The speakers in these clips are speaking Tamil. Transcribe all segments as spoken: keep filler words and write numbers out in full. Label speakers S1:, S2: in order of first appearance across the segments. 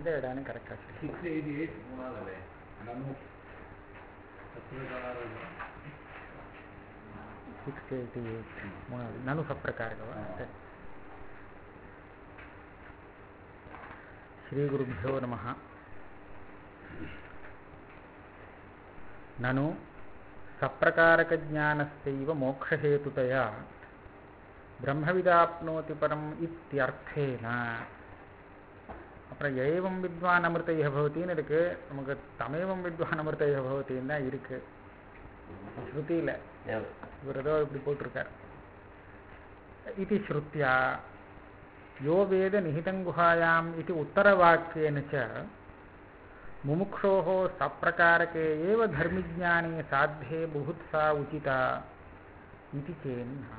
S1: எந்த இடம்னு கரெக்டாக சொல்லி
S2: சிக்ஸ் எயிட்டி எயிட் மூணாவது நனு
S1: சிக்ஸ் எயிட்டி எயிட் மூணாவது நனு சப்பிரகாரகவா சரி. ஸ்ரீ குருभ्यो நமः. நனு சப்பிரகாரகஞானஸ்யைவ மோக்ஷஹேதுதயா பிரம்மவிதாப்னோதி பரம் இத்யர்த்தேன. அப்புறம் ஏவம் வித்வான் அமிர்தைய பவத்தின்னு இருக்கு, நமக்கு தமேவம் வித்வான் அமிர்தைய பவத்தின்னு தான் இருக்கு ஸ்ருதியில. இவர் ஏதோ இப்படி போட்டிருக்கார். இது ஸ்ருத்யா யோ வேத நிஹிதங்குஹாயாம் இது உத்தரவாக்கியேன ச முமுக்ஷோஹ சப்பிரகாரகே ஏவ தர்மிஜ்ஞானே சாத்தியே புபுத்சா உச்சிதா இது சேன்னா.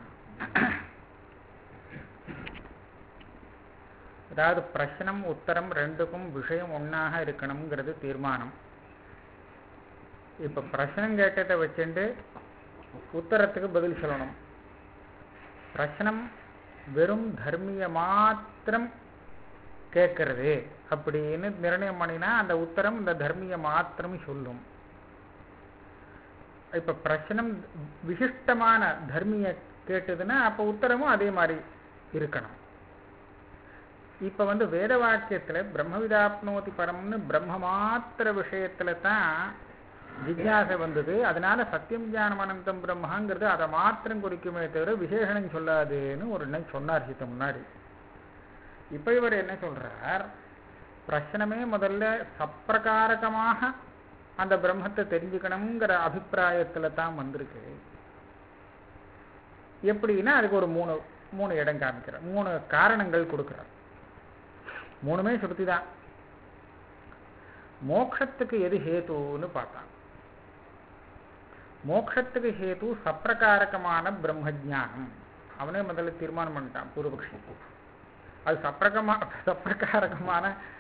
S1: அதாவது பிரச்சனம் உத்தரம் ரெண்டுக்கும் விஷயம் ஒன்றாக இருக்கணுங்கிறது தீர்மானம். இப்போ பிரச்சனம் கேட்டதை வச்சுட்டு உத்தரத்துக்கு பதில் சொல்லணும். பிரச்சனம் வெறும் தர்மிய மாத்திரம் கேட்கறது அப்படின்னு நிர்ணயம் பண்ணினா அந்த உத்தரம் இந்த தர்மிய மாத்திரம் சொல்லும். இப்போ பிரச்சனம் விசிஷ்டமான தர்மிய கேட்டதுன்னா அப்போ உத்தரமும் அதே மாதிரி இருக்கணும். இப்போ வந்து வேத வாக்கியத்தில் பிரம்மவிதாப்னோதி பரம்னு பிரம்ம மாத்திர விஷயத்துல தான் ஜிஜ்ஞாசை வந்தது. அதனால சத்தியம் ஞானம் அனந்தம் பிரம்மாங்கிறது அதை மாத்திரம் குறிக்குமே தவிர விசேஷனம் சொல்லாதுன்னு ஒரு எண்ணம் சொன்னார் சித்த முன்னாடி. இப்போ இவர் என்ன சொல்றார், பிரச்சனமே முதல்ல சப்பிரகாரகமாக அந்த பிரம்மத்தை தெரிஞ்சுக்கணுங்கிற அபிப்பிராயத்துல தான் வந்திருக்கு. எப்படின்னா அதுக்கு ஒரு மூணு மூணு இடம் காமிக்கிறார், மூணு காரணங்கள் கொடுக்கிறார். மூணுமே ஸ்ருதி தான். மோட்சத்துக்கு எது ஹேத்துன்னு பார்த்தான். மோட்சத்துக்கு ஹேத்து சப்பிரகாரகமான பிரம்மஜானம். அவனே முதல்ல தீர்மானம் பண்ணிட்டான் பூர்வபக்ஷி. அது சப்பிரகமா சப்பிரகாரகமான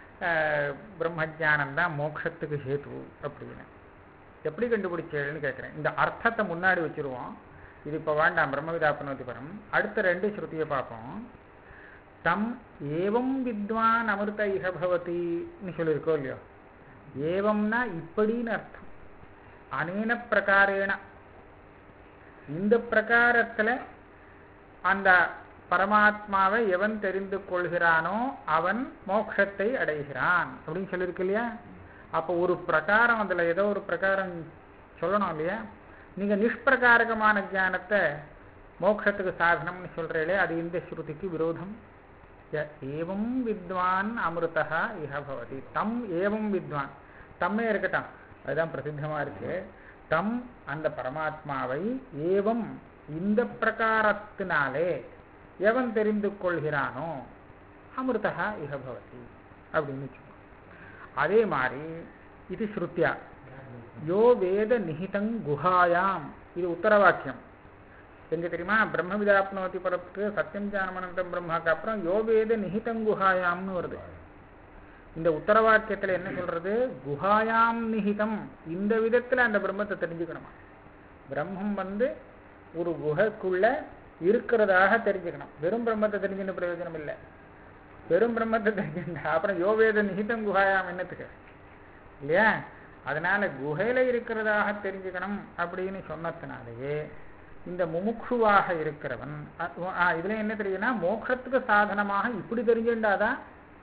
S1: பிரம்மஜானம் தான் மோட்சத்துக்கு ஹேத்து அப்படின்னு. எப்படி கண்டுபிடிச்சேன்னு கேட்குறேன். இந்த அர்த்தத்தை முன்னாடி வச்சிருவோம். இது இப்போ வேண்டாம், பிரம்மவிதாப்னோதி பரம். அடுத்த ரெண்டு ஸ்ருதியை பார்ப்போம். தம் ஏவம் வித்வான் அமிர்த இஹ பவதின்னு சொல்லியிருக்கோம் இல்லையோ. ஏவம்னா இப்படின்னு அர்த்தம். அனேன பிரகாரேன இந்த பிரகாரத்தில் அந்த பரமாத்மாவை எவன் தெரிந்து கொள்கிறானோ அவன் மோட்சத்தை அடைகிறான் அப்படின்னு சொல்லியிருக்கு இல்லையா. அப்போ ஒரு பிரகாரம், அதில் ஏதோ ஒரு பிரகாரம் சொல்லணும் இல்லையா. நீங்கள் நிஷ்பிரகாரகமான ஞானத்தை மோட்சத்துக்கு சாதனம்னு சொல்கிறீங்களே, அது இந்த ஸ்ருதிக்கு விரோதம். ஏவம் வித்வான் அமிர்தா இஹ பவதி. தம் ஏவம் வித்வான், தம்மே இருக்கட்டும், அதுதான் பிரசித்தமாக இருக்கு. தம் அந்த பரமாத்மாவை ஏவம் இந்த பிரகாரத்தினாலே எவன் தெரிந்து கொள்கிறானோ அமிர்தா இஹ பவதி அப்படின்னு சொல்லுவோம். அதே மாதிரி இது ஸ்ருத்யா யோ வேத நிஹிதங் குஹாயாம், இது உத்தரவாக்கியம். எங்க தெரியுமா, பிரம்மவிதாப்னோதி பரத்துக்கு சத்தியம் ஞானமனந்தம் பிரம்மாக்கு அப்புறம் யோ வேத நிஹிதங் குஹாயாம்னு வருது. இந்த உத்தரவாக்கியத்தில் என்ன சொல்றது, குஹாயாம் நிஹிதம், இந்த விதத்தில் அந்த பிரம்மத்தை தெரிஞ்சுக்கணுமா. பிரம்மம் வந்து ஒரு குகைக்குள்ள இருக்கிறதாக தெரிஞ்சுக்கணும். வெறும் பிரம்மத்தை தெரிஞ்சுன்னு பிரயோஜனம் இல்லை. வெறும் பிரம்மத்தை தெரிஞ்சுட்டா அப்புறம் யோவேத நிஹிதம் குஹாயாம் என்னத்துக்கு இல்லையா. அதனால குகையில இருக்கிறதாக தெரிஞ்சுக்கணும் அப்படின்னு சொன்னதுனாலேயே இந்த முமுக்ஷுவாக இருக்கிறவன் இதுல என்ன தெரியுதுன்னா, மோட்சத்துக்கு சாதனமாக இப்படி தெரிஞ்சுட்டாதான்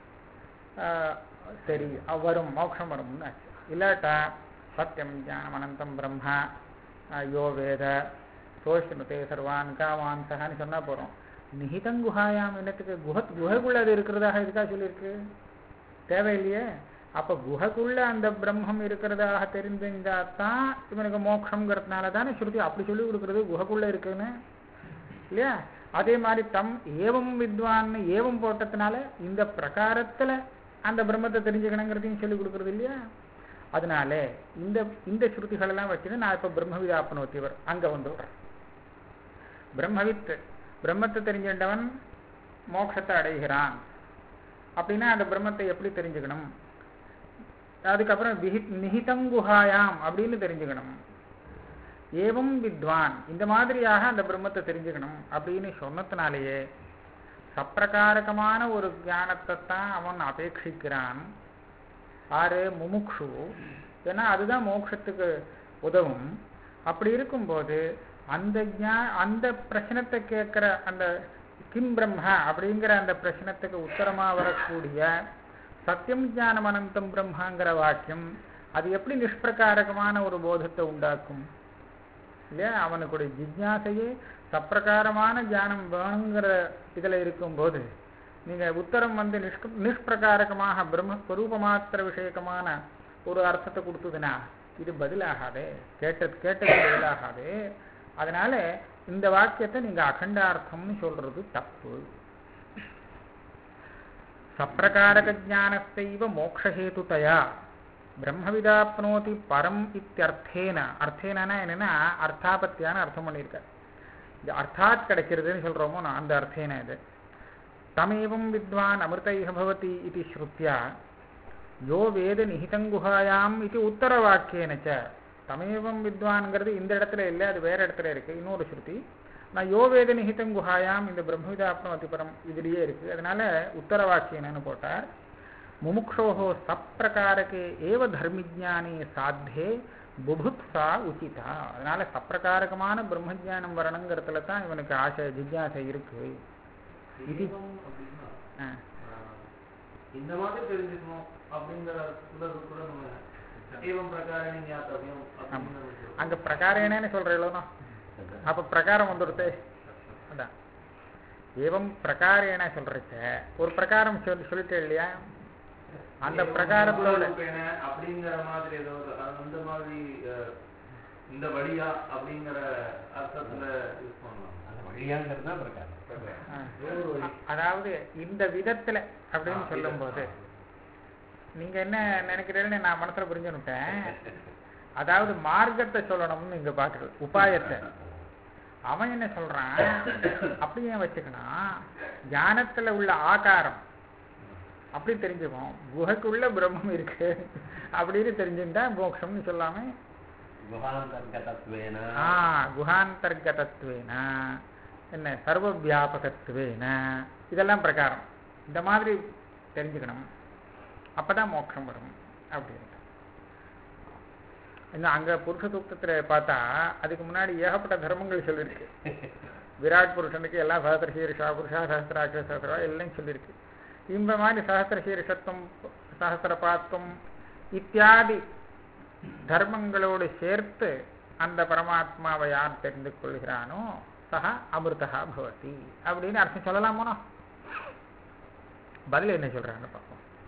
S1: சரி வரும், மோட்சம் வரும்னு ஆச்சு. இல்லாட்டா சத்தியம் ஞானம் அனந்தம் பிரம்மா யோ வேத சோஷ்ணுதே சர்வான் காவான் சகான்னு சொன்னா போறோம். நிஹிதங்குஹாயாம் என்னத்துக்கு, குஹ குகைக்குள்ள அது இருக்கிறதாக இதுக்காக சொல்லியிருக்கு, தேவையில்லையே. அப்ப குகைக்குள்ள அந்த பிரம்மம் இருக்கிறதாக தெரிஞ்சுட்டாதான் இவனுக்கு மோட்சம்ங்கிறதுனால தானே ஸ்ருதி அப்படி சொல்லி கொடுக்குறது, குகைக்குள்ள இருக்குன்னு இல்லையா. அதே மாதிரி தம் ஏவம் வித்வான்னு ஏவம் போட்டதுனால இந்த பிரகாரத்துல அந்த பிரம்மத்தை தெரிஞ்சுக்கணுங்கிறதையும் சொல்லி கொடுக்குறது இல்லையா. அதனால இந்த இந்த ஸ்ருதிகள் எல்லாம் வச்சுட்டு நான் இப்ப பிரம்மவிதாப்னோதிவர் அங்க வந்து பிரம்மவித் பிரம்மத்தை தெரிஞ்சின்றவன் மோட்சத்தை அடைகிறான் அப்படின்னா அந்த பிரம்மத்தை எப்படி தெரிஞ்சுக்கணும், அதுக்கப்புறம் விஹி நிஹிதங்குஹாயாம் அப்படின்னு தெரிஞ்சுக்கணும். ஏவம் வித்வான் இந்த மாதிரியாக அந்த பிரம்மத்தை தெரிஞ்சுக்கணும் அப்படின்னு சொன்னதுனாலேயே சப்பிரகாரகமான ஒரு ஞானத்தை தான் அவன் அபேட்சிக்கிறான். ஆறு முமுக்ஷு. ஏன்னா அதுதான் மோட்சத்துக்கு உதவும். அப்படி இருக்கும்போது அந்த ஞா அந்த பிரச்சனத்தை கேட்குற அந்த கிம் பிரம்மா அப்படிங்கிற அந்த பிரச்சனத்துக்கு உத்தரமா வரக்கூடிய சத்தியம் ஞானம் அனந்தம் பிரம்மாங்கிற வாக்கியம் அது எப்படி நிஷ்பிரகாரகமான ஒரு போதத்தை உண்டாக்கும் இல்லையா? அவனுக்குடைய ஜிஜ்ஞாசையே சப்பிரகாரமான ஞானம் வேணுங்கிற இதில் இருக்கும்போது நீங்கள் உத்தரம் வந்து நிஷ்க நிஷ்பிரகாரகமாக பிரம்மஸ்வரூப மாத்திர விஷயகமான ஒரு அர்த்தத்தை கொடுத்ததுன்னா இது பதிலாகாதே, கேட்டது கேட்டது பதிலாகாது. அதனால இந்த வாக்கியத்தை நீங்கள் அகண்டார்த்தம்னு சொல்றது தப்பு. சப்பிரகாரக ஜானத்தைவ மோக்ஷஹேதுதயா பிரம்மவிதாப்னோதி பரம் இத்தியர்த்தேன. அர்த்தேனா என்னன்னா அர்த்தாபத்தியான அர்த்தம் பண்ணியிருக்கார். இந்த அர்த்தாத் கிடைக்கிறதுன்னு சொல்கிறோமோ நான் அந்த அர்த்தேன இது. தமேவம் வித்வான் அமிர்தைஹ பவதி இது ஸ்ருத்யா யோ வேத நிஹிதங்குஹாயாம் இது உத்தரவாக்கியனச்ச. தமேவம் வித்வான்ங்கிறது இந்த இடத்துல இல்லை, அது வேற இடத்துல இருக்கு, இன்னொரு ஸ்ருதி. நான் யோ வேத நிஹிதங்குஹாயாம் இந்த பிரம்மவிதாப்னோதி பரம் இதுலேயே இருக்கு, அதனால உத்தரவாக்கியனன்னு போட்டார். முமுக்ஷோஹோ சப்பிரகாரகே ஏவ தர்மிஜானே சாத்தே புபுத்ஸா உச்சிதா. அதனால சப்பிரகாரகமான பிரம்மஜானம் வரணுங்கிறதுல தான் இவனுக்கு ஆசை ஜிஜ்ஞாசை இருக்கு. இது
S2: இந்த மாதிரி தெரிஞ்சுக்கணும் அப்படிங்கிற கூட
S1: அங்க பிரகாரேனு சொல்றேன். அப்ப பிரகாரம் வந்துடுது. அதான் ஏவம் பிரகாரேன சொல்றச்ச ஒரு பிரகாரம் சொல்லி சொல்லிட்டே இல்லையா? அந்த பிரகாரத்தோட
S2: அப்படிங்கிற மாதிரி ஏதோ அந்த மாதிரி இந்த வழியா அப்படிங்கிற அர்த்தத்துல யூஸ் பண்ணலாம். அந்த வழியாங்கிறது தான் பிரகாரம்.
S1: அதாவது இந்த விதத்துல அப்படின்னு சொல்லும் போது நீங்க என்ன நினைக்கிறீங்கன்னு நான் மனசுல புரிஞ்சுட்டேன். அதாவது மார்க்கத்தை சொல்லணும்னு இங்க பாக்குறது உபாயத்தை. அவன் என்ன சொல்றான் அப்படியே வச்சுக்கணும், ஞானத்துல உள்ள ஆகாரம் அப்படி தெரிஞ்சுக்கும், குகைக்குள்ள பிரம்மம் இருக்கு அப்படின்னு தெரிஞ்சுட்டா மோட்சம்னு சொல்லாம குஹாந்தர்கதத்வேன என்ன சர்வ வியாபகத்துவேன இதெல்லாம் பிரகாரம் இந்த மாதிரி தெரிஞ்சுக்கணும், அப்பதான் மோட்சம் வரும் அப்படின்னு. இன்னும் அங்க புருஷ சூக்தத்துல பார்த்தா அதுக்கு முன்னாடி ஏகப்பட்ட தர்மங்கள் சொல்லியிருக்கு. விராட் புருஷனுக்கு எல்லா சஹஸ்ர சீர்ஷா புருஷா சஹஸ்ராட்ச சஹஸ்ரா எல்லாம் சொல்லியிருக்கு. இந்த மாதிரி சஹஸ்ர சீர்ஷத்துவம் சஹஸ்ர பாத்துவம் இத்தியாதி தர்மங்களோடு சேர்த்து அந்த பரமாத்மாவை யார் தெரிந்து கொள்கிறானோ சஹ அமிர்தா பவதி அப்படின்னு அர்த்தம் சொல்லலாமோ? பதில் என்ன சொல்றாங்க பார்ப்போம்.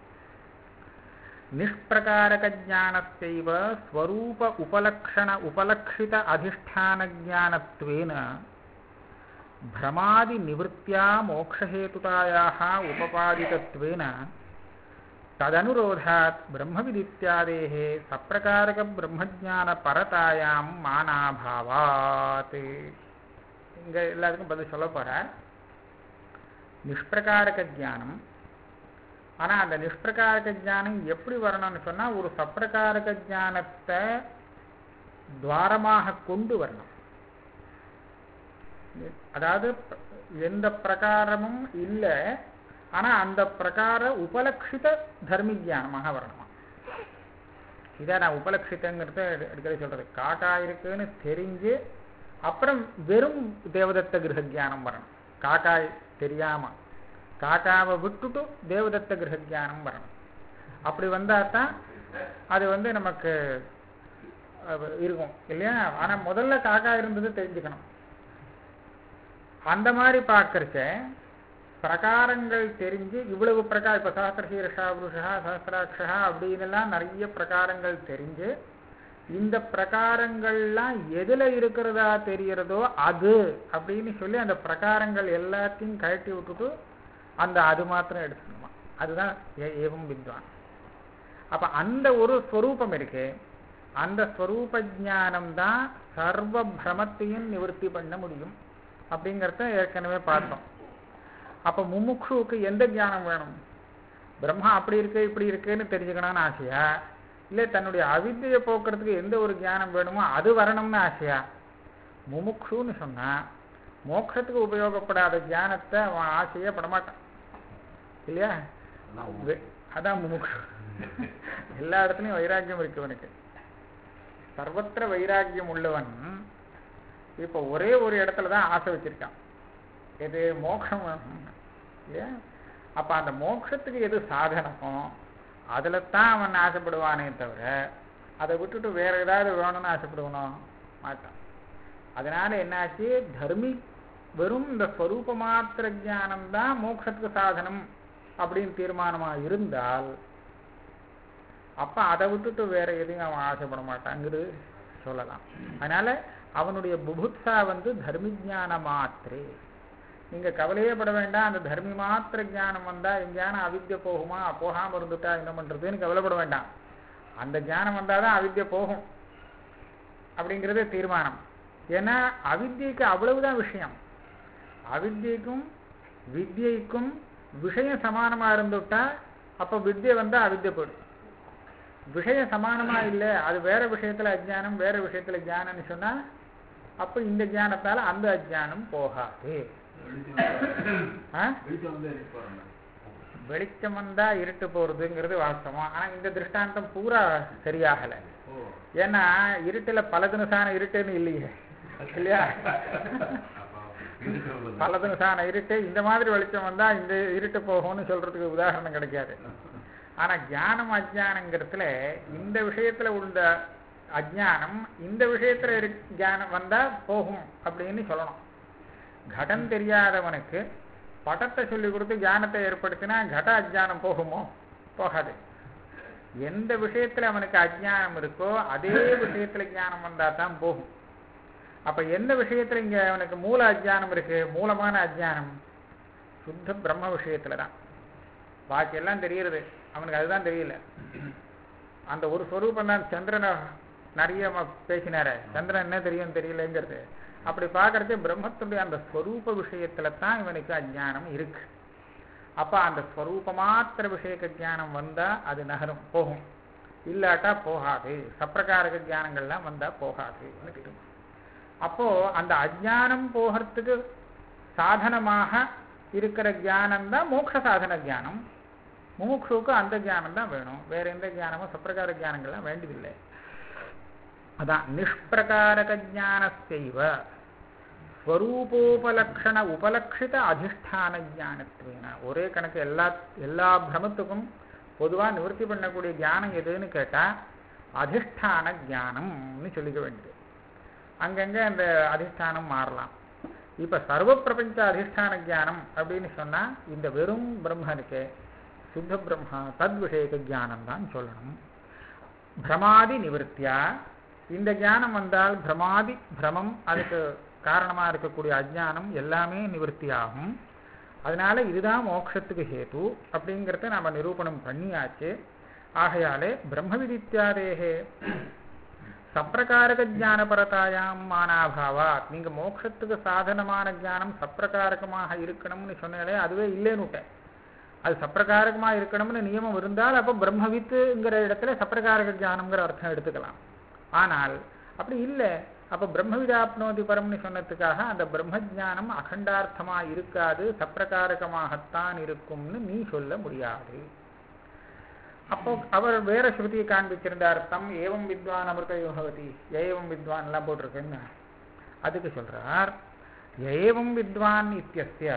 S1: நிஷ்பிரகாரக ஞானத்தைவ ஸ்வரூப உபலக்ஷண உபலக்ஷித அதிஷ்டான ஞானத்வேன பிரமாதி நிவృత్యా மோக்ஷஹேதுதாயாஹ உபபாதிதத்வேன ததனுரோதாத் பிரம்மவிதித்யாதேஹ சப்பிரகாரக பிரம்மஜான பரதாயாம் மானாபாவாத். இங்க எல்லாத்துக்கும் பதில் சொல்ல போறார். நிஷ்பிரகாரக ஞானம், ஆனா அந்த நிஷ்பிரகாரக ஞானம் எப்படி வரணும்னு சொன்னா ஒரு சப்பிரகாரக ஞானத்தை துவாரமாக கொண்டு வரணும். அதாவது எந்த பிரகாரமும் இல்லை, ஆனா அந்த பிரகார உபலக்ஷித தர்மி ஜானமாக வரணுமா. இதான் நான் உபலக்ஷிதங்கிறத அடிக்கடி சொல்றது. காக்கா இருக்குன்னு தெரிஞ்சு அப்புறம் வெறும் தேவதத்த கிரக ஜானம் வரணும். காக்காய் தெரியாம காக்காவை விட்டுட்டு தேவதத்த கிரக ஜானம் வரணும். அப்படி வந்தா தான் அது வந்து நமக்கு இருக்கும் இல்லையா? ஆனா முதல்ல காக்கா இருந்தது தெரிஞ்சுக்கணும். அந்த மாதிரி பார்க்கறச்ச பிரகாரங்கள் தெரிஞ்சு இவ்வளவு பிரகாரம் இப்ப சஹஸ்ரசீர்ஷா புருஷா சஹஸ்ராட்சா அப்படின்னுலாம் நிறைய பிரகாரங்கள் தெரிஞ்சு இந்த பிரகாரங்கள்லாம் எதுல இருக்கிறதா தெரியறதோ அது அப்படின்னு சொல்லி அந்த பிரகாரங்கள் எல்லாத்தையும் கழட்டி விட்டுட்டு அந்த அது மாத்திரம் எடுத்துக்கணுமா. அதுதான் ஏவம் வித்வான். அப்ப அந்த ஒரு ஸ்வரூபம் இருக்கு, அந்த ஸ்வரூப ஞானம் தான் சர்வ பிரமத்தையும் நிவர்த்தி பண்ண முடியும் அப்படிங்கிறத ஏற்கனவே பார்த்தோம். அப்ப முமுக்ஷுவுக்கு எந்த ஞானம் வேணும்? பிரம்மா அப்படி இருக்கு இப்படி இருக்குன்னு தெரிஞ்சுக்கணும்னு ஆசையா, இல்லை தன்னுடைய அவித்தையை போக்குறதுக்கு எந்த ஒரு ஞானம் வேணுமோ அது வரணும்னு ஆசையா? முமுக்ஷுன்னு சொன்னா மோட்சத்துக்கு உபயோகப்படாத ஞானத்தை அவன் ஆசையே படமாட்டான் இல்லையா? அதான் முமுக்ஷு. எல்லா இடத்துலையும் வைராக்கியம் இருக்கு அவனுக்கு. சர்வத்திர வைராக்கியம் உள்ளவன் இப்போ ஒரே ஒரு இடத்துல தான் ஆசை வச்சிருக்கான், எது மோட்சம் இல்லையா? அப்ப அந்த மோட்சத்துக்கு எது சாதனமோ அதுல தான் அவன் ஆசைப்படுவானே தவிர அதை விட்டுட்டு வேற ஏதாவது வேணும்னு ஆசைப்படுவனோ மாட்டான். அதனால என்னாச்சு, தர்மி வெறும் இந்த ஸ்வரூப மாத்திர ஞானம் தான் மோட்சத்துக்கு சாதனம் அப்படின்னு தீர்மானமா இருந்தால் அப்ப அதை விட்டுட்டு வேற எதையும் அவன் ஆசைப்பட மாட்டாங்கிறது சொல்லலாம். அதனால அவனுடைய புபுத்சா வந்து தர்மி ஞான மாத்திரே. நீங்க கவலையே பட வேண்டாம், அந்த தர்மி மாத்திர ஞானம் வந்தா எங்கேயான அவித்யை போகுமா, போகாம இருந்துட்டா என்ன பண்றதுன்னு கவலைப்பட வேண்டாம். அந்த ஞானம் வந்தாதான் அவித்யை போகும் அப்படிங்கிறது தீர்மானம். ஏன்னா அவித்யைக்கு அவ்வளவுதான் விஷயம். அவித்யைக்கும் வித்யைக்கும் விஷயம் சமானமா இருந்துட்டா அப்ப வித்யை வந்தா அவித்யை போயிடும். விஷயம் சமானமா இல்லை, அது வேற விஷயத்துல அஜ்ஞானம் வேற விஷயத்துல ஞானம்னு சொன்னா அப்ப இந்த ஞானத்தால அந்த அஜ்ஞானம் போகாது. வெளிச்சம் வந்தா இருட்டு போறதுங்கிறது வாஸ்தவம். ஆனா இந்த திருஷ்டாந்தம் பூரா சரியாகல. ஏன்னா இருட்டுல பலதினசான இருட்டுன்னு இல்லையே இல்லையா? பலதினசான இருட்டு இந்த மாதிரி வெளிச்சம் வந்தா இந்த இருட்டு போகும்னு சொல்றதுக்கு உதாரணம் கிடைக்காது. ஆனா ஞானம் அஜ்ஞானங்கிறதுல இந்த விஷயத்துல உள்ள அஜ்ஞானம் இந்த விஷயத்துல ஞானம் வந்தா போகும் அப்படின்னு சொல்லணும். கடம் தெரியாதவனுக்கு படத்தை சொல்லி கொடுத்து ஞானத்தை ஏற்படுத்தினா கட அஜ்ஞானம் போகுமோ? போகாது. எந்த விஷயத்துல அவனுக்கு அஜ்ஞானம் இருக்கோ அதே விஷயத்துல ஞானம் வந்தா தான் போகும். அப்ப எந்த விஷயத்துல இங்க அவனுக்கு மூல அஜ்ஞானம் இருக்கு, மூலமான அஜ்ஞானம் சுத்த பிரம்ம விஷயத்துலதான். பாக்கி எல்லாம் தெரியுறது அவனுக்கு அதுதான் தெரியல. அந்த ஒரு ஸ்வரூபம் தான். சந்திரனை நிறைய பேசினார, சந்திரன் என்ன தெரியும் தெரியலங்கிறது. அப்படி பார்க்கறது பிரம்மத்துடைய அந்த ஸ்வரூப விஷயத்துல தான் இவனுக்கு அஜ்ஞானம் இருக்கு. அப்ப அந்த ஸ்வரூப மாத்திர விஷயக்க ஞானம் வந்தா அது நகரும் போகும், இல்லாட்டா போகாது. சப்பிரகாரக ஞானங்கள்லாம் வந்தா போகாது. அப்போ அந்த அஜ்ஞானம் போகிறதுக்கு சாதனமாக இருக்கிற ஞானம் தான் மோட்ச சாதன ஞானம். முமுட்சுவுக்கு அந்த ஞானம் தான் வேணும், வேற எந்த ஞானமும் சப்பிரகார ஞானங்கள்லாம் வேண்டியதில்லை. அதான் நிஷ்பிரகாரக ஞானஸ்யைவ ஸ்வரூபோபலக்ஷண உபலக்ஷித அதிஷ்டான ஞானத்வேன. ஒரே கணக்கு எல்லா எல்லா பிரமத்துக்கும் பொதுவா நிவர்த்தி பண்ணக்கூடிய ஞானம் எதுன்னு கேட்டா அதிஷ்டான ஞானம்னு சொல்லிக்க வேண்டியது. அங்கங்க அந்த அதிஷ்டானம் மாறலாம். இப்ப சர்வ பிரபஞ்ச அதிஷ்டான ஞானம் அப்படின்னு சொன்னா இந்த வெறும் பிரம்மனுக்கு சுத்த பிரம்மா தத் விஷயக்க ஞானம் தான் சொல்லணும். பிரமாதி நிவர்த்தியா இந்த ஞானம் வந்தால் பிரமாதி பிரமம் அதுக்கு காரணமா இருக்கக்கூடிய அஜ்ஞானம் எல்லாமே நிவர்த்தியாகும். அதனால இதுதான் மோட்சத்துக்கு ஹேது அப்படிங்கிறத நாம நிரூபணம் பண்ணியாச்சு. ஆகையாலே பிரம்ம விதித்யாதேகே சப்பிரகாரக ஞானபரதாயாம் மானாபாவா. நீங்க மோட்சத்துக்கு சாதனமான ஞானம் சப்பிரகாரகமாக இருக்கணும்னு சொன்னாலே அதுவே இல்லைன்னு. அது சப்பிரகாரகமா இருக்கணும்னு நியமம் இருந்தால் அப்ப பிரம்மவித்துங்கிற இடத்துல சப்பிரகாரக ஞானம்ங்கிற அர்த்தம் எடுத்துக்கலாம். ஆனால் அப்படி இல்லை. அப்ப பிரம்மவிதாப்னோதி பரம்னு சொன்னதுக்காக அந்த பிரம்ம ஜானம் அகண்டார்த்தமா இருக்காது, சப்பிரகாரகமாகத்தான் இருக்கும்னு நீ சொல்ல முடியாது. அப்போ அவர் வேற ஸ்ருதியை காண்பிச்சிருந்த அர்த்தம் ஏவம் வித்வான் அமிர்த யோகவதி ஏவம் வித்வான் எல்லாம் போட்டிருக்குன்னு அதுக்கு சொல்றார். ஏவம் வித்வான் இத்தியஸ்ய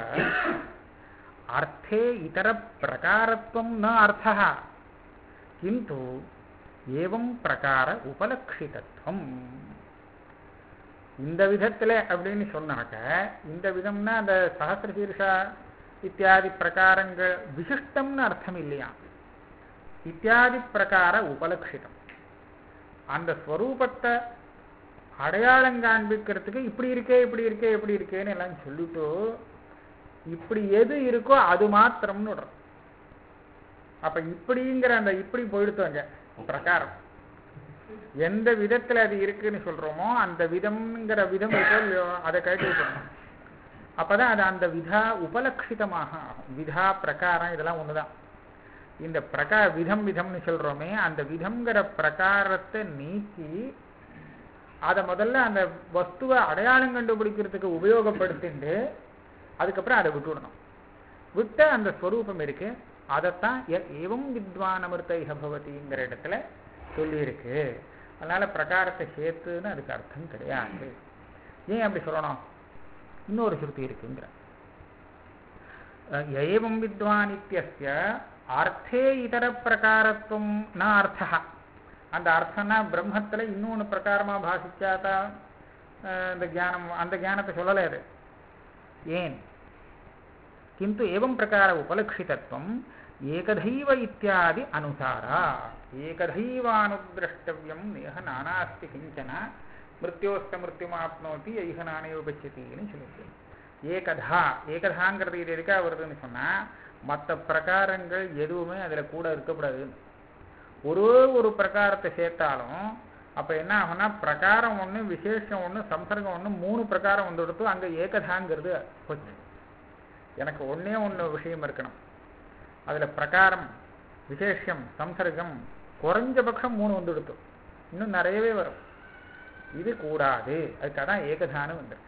S1: அர்த்தே இதர பிரகாரத்துவம் ந அர்த்தः கிந்து ஏவம் பிரகார உபலக்ஷிதத்துவம். இந்த விதத்துல அப்படின்னு சொன்னாக்க இந்த விதம்னா அந்த சஹசிரசீர்ஷா இத்தியாதி பிரகாரங்கள் விசிஷ்டம்னு அர்த்தம் இல்லையா. இத்தியாதி பிரகார உபலக்ஷிதம் அந்த ஸ்வரூபத்தை அடையாளம் காண்பிக்கிறதுக்கு இப்படி இருக்கே இப்படி இருக்கே இப்படி இருக்கேன்னு எல்லாம் சொல்லிட்டு இப்படி எது இருக்கோ அது மாத்திரம்னு விடுறோம். அப்ப இப்படிங்கிற அந்த இப்படி போயிடுத்தோங்க பிரகாரம் எந்த விதத்துல அது இருக்குன்னு சொல்றோமோ அந்த விதம்ங்கிற விதம் இருக்கோ அதை கழட்டி விட்டுறோம். அப்பதான் அது அந்த விதா உபலக்ஷிதமாக ஆகும். விதா பிரகாரம் இதெல்லாம் ஒண்ணுதான். இந்த பிரகா விதம் விதம்னு சொல்றோமே அந்த விதம்ங்கிற பிரகாரத்தை நீக்கி அதை முதல்ல அந்த வஸ்துவை அடையாளம் கண்டுபிடிக்கிறதுக்கு உபயோகப்படுத்திட்டு அதுக்கப்புறம் அதை விட்டுவிடணும். விட்ட அந்த ஸ்வரூபம் இருக்கு அதைத்தான் ஏவம் வித்வான் அமிர்தைஹ பவதிங்கிற இடத்துல சொல்லியிருக்கு. அதனால பிரகாரத்தை சேர்த்துன்னு அதுக்கு அர்த்தம் கிடையாது. ஏன் அப்படி சொல்லணும்? இன்னொரு ஸ்ருதி இருக்குங்கிற ஏவம் வித்வான் இத்தியஸ்ய அர்த்தே இதர பிரகாரத்துவம் ந அர்த்தः. அந்த அர்த்தம்னா பிரம்மத்துல இன்னொன்று பிரகாரமா பாசிச்சாதா இந்த ஞானம், அந்த ஞானத்தை சொல்லலை அது. ஏன்? किंतु एवं प्रकार उपलक्षितत्वं एकदैव इत्यादि अनुसारा एकदैवानुद्रष्टव्यं नेह नानास्ति किंचन मृत्योस्त मृत्युमाप्नोति यह नानेव पश्यति ன்னு சொல்லுது. ஏகதா ஏகதாங்கிறது இது எதுக்கா வருதுன்னு சொன்னா மற்ற பிரகாரங்கள் எதுவுமே அதுல கூட இருக்கக்கூடாது. ஒரு ஒரு பிரகாரத்தை சேர்த்தாலும் அப்ப என்ன ஆகும்னா பிரகாரம் ஒண்ணு விசேஷம் ஒண்ணு சம்சர்க்கம் ஒண்ணு மூணு பிரகாரம் வந்து எடுத்து அங்க ஏகதாங்கிறது போச்சு. எனக்கு ஒன்னே ஒன்று விஷயம் இருக்கணும், அதுல பிரகாரம் விசேஷம் சம்சர்க்கம் குறைஞ்சபட்சம் மூணு வந்து எடுத்தோம், இன்னும் நிறையவே வரும். இது கூடாது, அதுக்காக தான் ஏகதானம் வந்திருக்கேன்.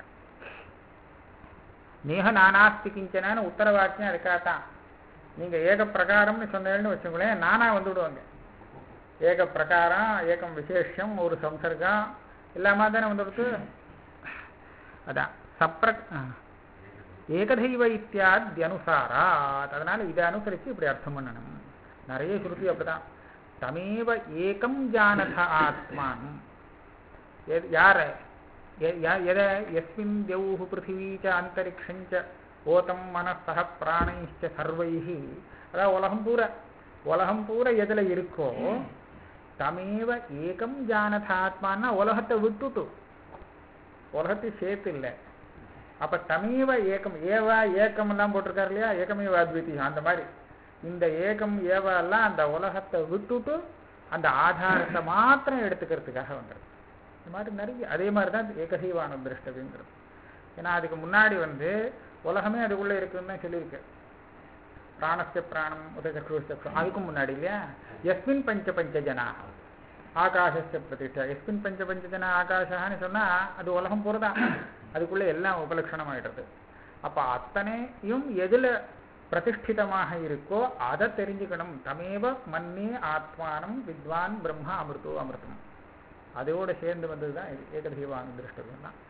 S1: நேக நானாஸ்தி கிஞ்சனான்னு உத்தர வாக்கியம் அதுக்காகத்தான். நீங்க ஏக பிரகாரம்னு சொன்னேன்னு வச்சுங்களேன், நானா வந்து விடுவாங்க. ஏக பிரகாரம் ஏகம் விசேஷம் ஒரு சம்சர்க்கம் எல்லாமா தானே வந்துடுது. அதான் சப்ர ஏகதைவ இத்தியாத்யனுசாரா. அதனால இதை அனுசரிச்சு இப்படி அர்த்தம் பண்ணணும். நிறைய ஸ்ருதி அப்படிதான். தமேவ ஏகம் ஜானத ஆத்மான். யார எதை எஸ்மின் தேவு பிருத்திவி ச அந்தரிக்ஷஞ்ச ஓதம் மனசக பிராணைச்ச சர்வைஹி. அதாவது உலகம் பூரா உலகம் பூரா எதுல இருக்கோ தமேவ ஏகம் ஜானத ஆத்மான்னா உலகத்தை விட்டுட்டு உலகத்தை சேர்த்து இல்லை. அப்ப தமேவ ஏகம் ஏவா ஏக்கம் எல்லாம் போட்டிருக்காரு இல்லையா, ஏகமேவ அத்விதீயம். அந்த மாதிரி இந்த ஏகம் ஏவா எல்லாம் அந்த உலகத்தை விட்டுட்டு அந்த ஆதாரத்தை மாத்திரம் எடுத்துக்கிறதுக்காக வந்துடும். இந்த மாதிரி நிறைய அதே மாதிரிதான் ஏகதெய்வான திருஷ்டவிங்கிறது. ஏன்னா அதுக்கு முன்னாடி வந்து உலகமே அதுக்குள்ள இருக்குன்னு சொல்லியிருக்கு. பிராணஸ்ய பிராணம் உதச்சக்ஷுச்சக்ஷு அதுக்கும் முன்னாடி இல்லையா. எஸ்மின் பஞ்ச பஞ்ச ஜனா ஆகாசஸ்ய பிரதிஷ்டா. எஸ்மின் பஞ்ச பஞ்ச ஜனா ஆகாஷான்னு சொன்னா அது உலகம் போறதா, அதுக்குள்ள எல்லாம் உபலட்சணம் ஆயிடுறது. அப்ப அத்தனையும் எதுல பிரதிஷ்டிதமாக இருக்கோ அதை தெரிஞ்சுக்கணும். தமேவ மன்னே ஆத்மானம் வித்வான் பிரம்மா அமிர்தோ அமிர்தம். அதோட சேர்ந்து வந்ததுதான் இது ஏகதெய்வான திருஷ்டவியம் தான்.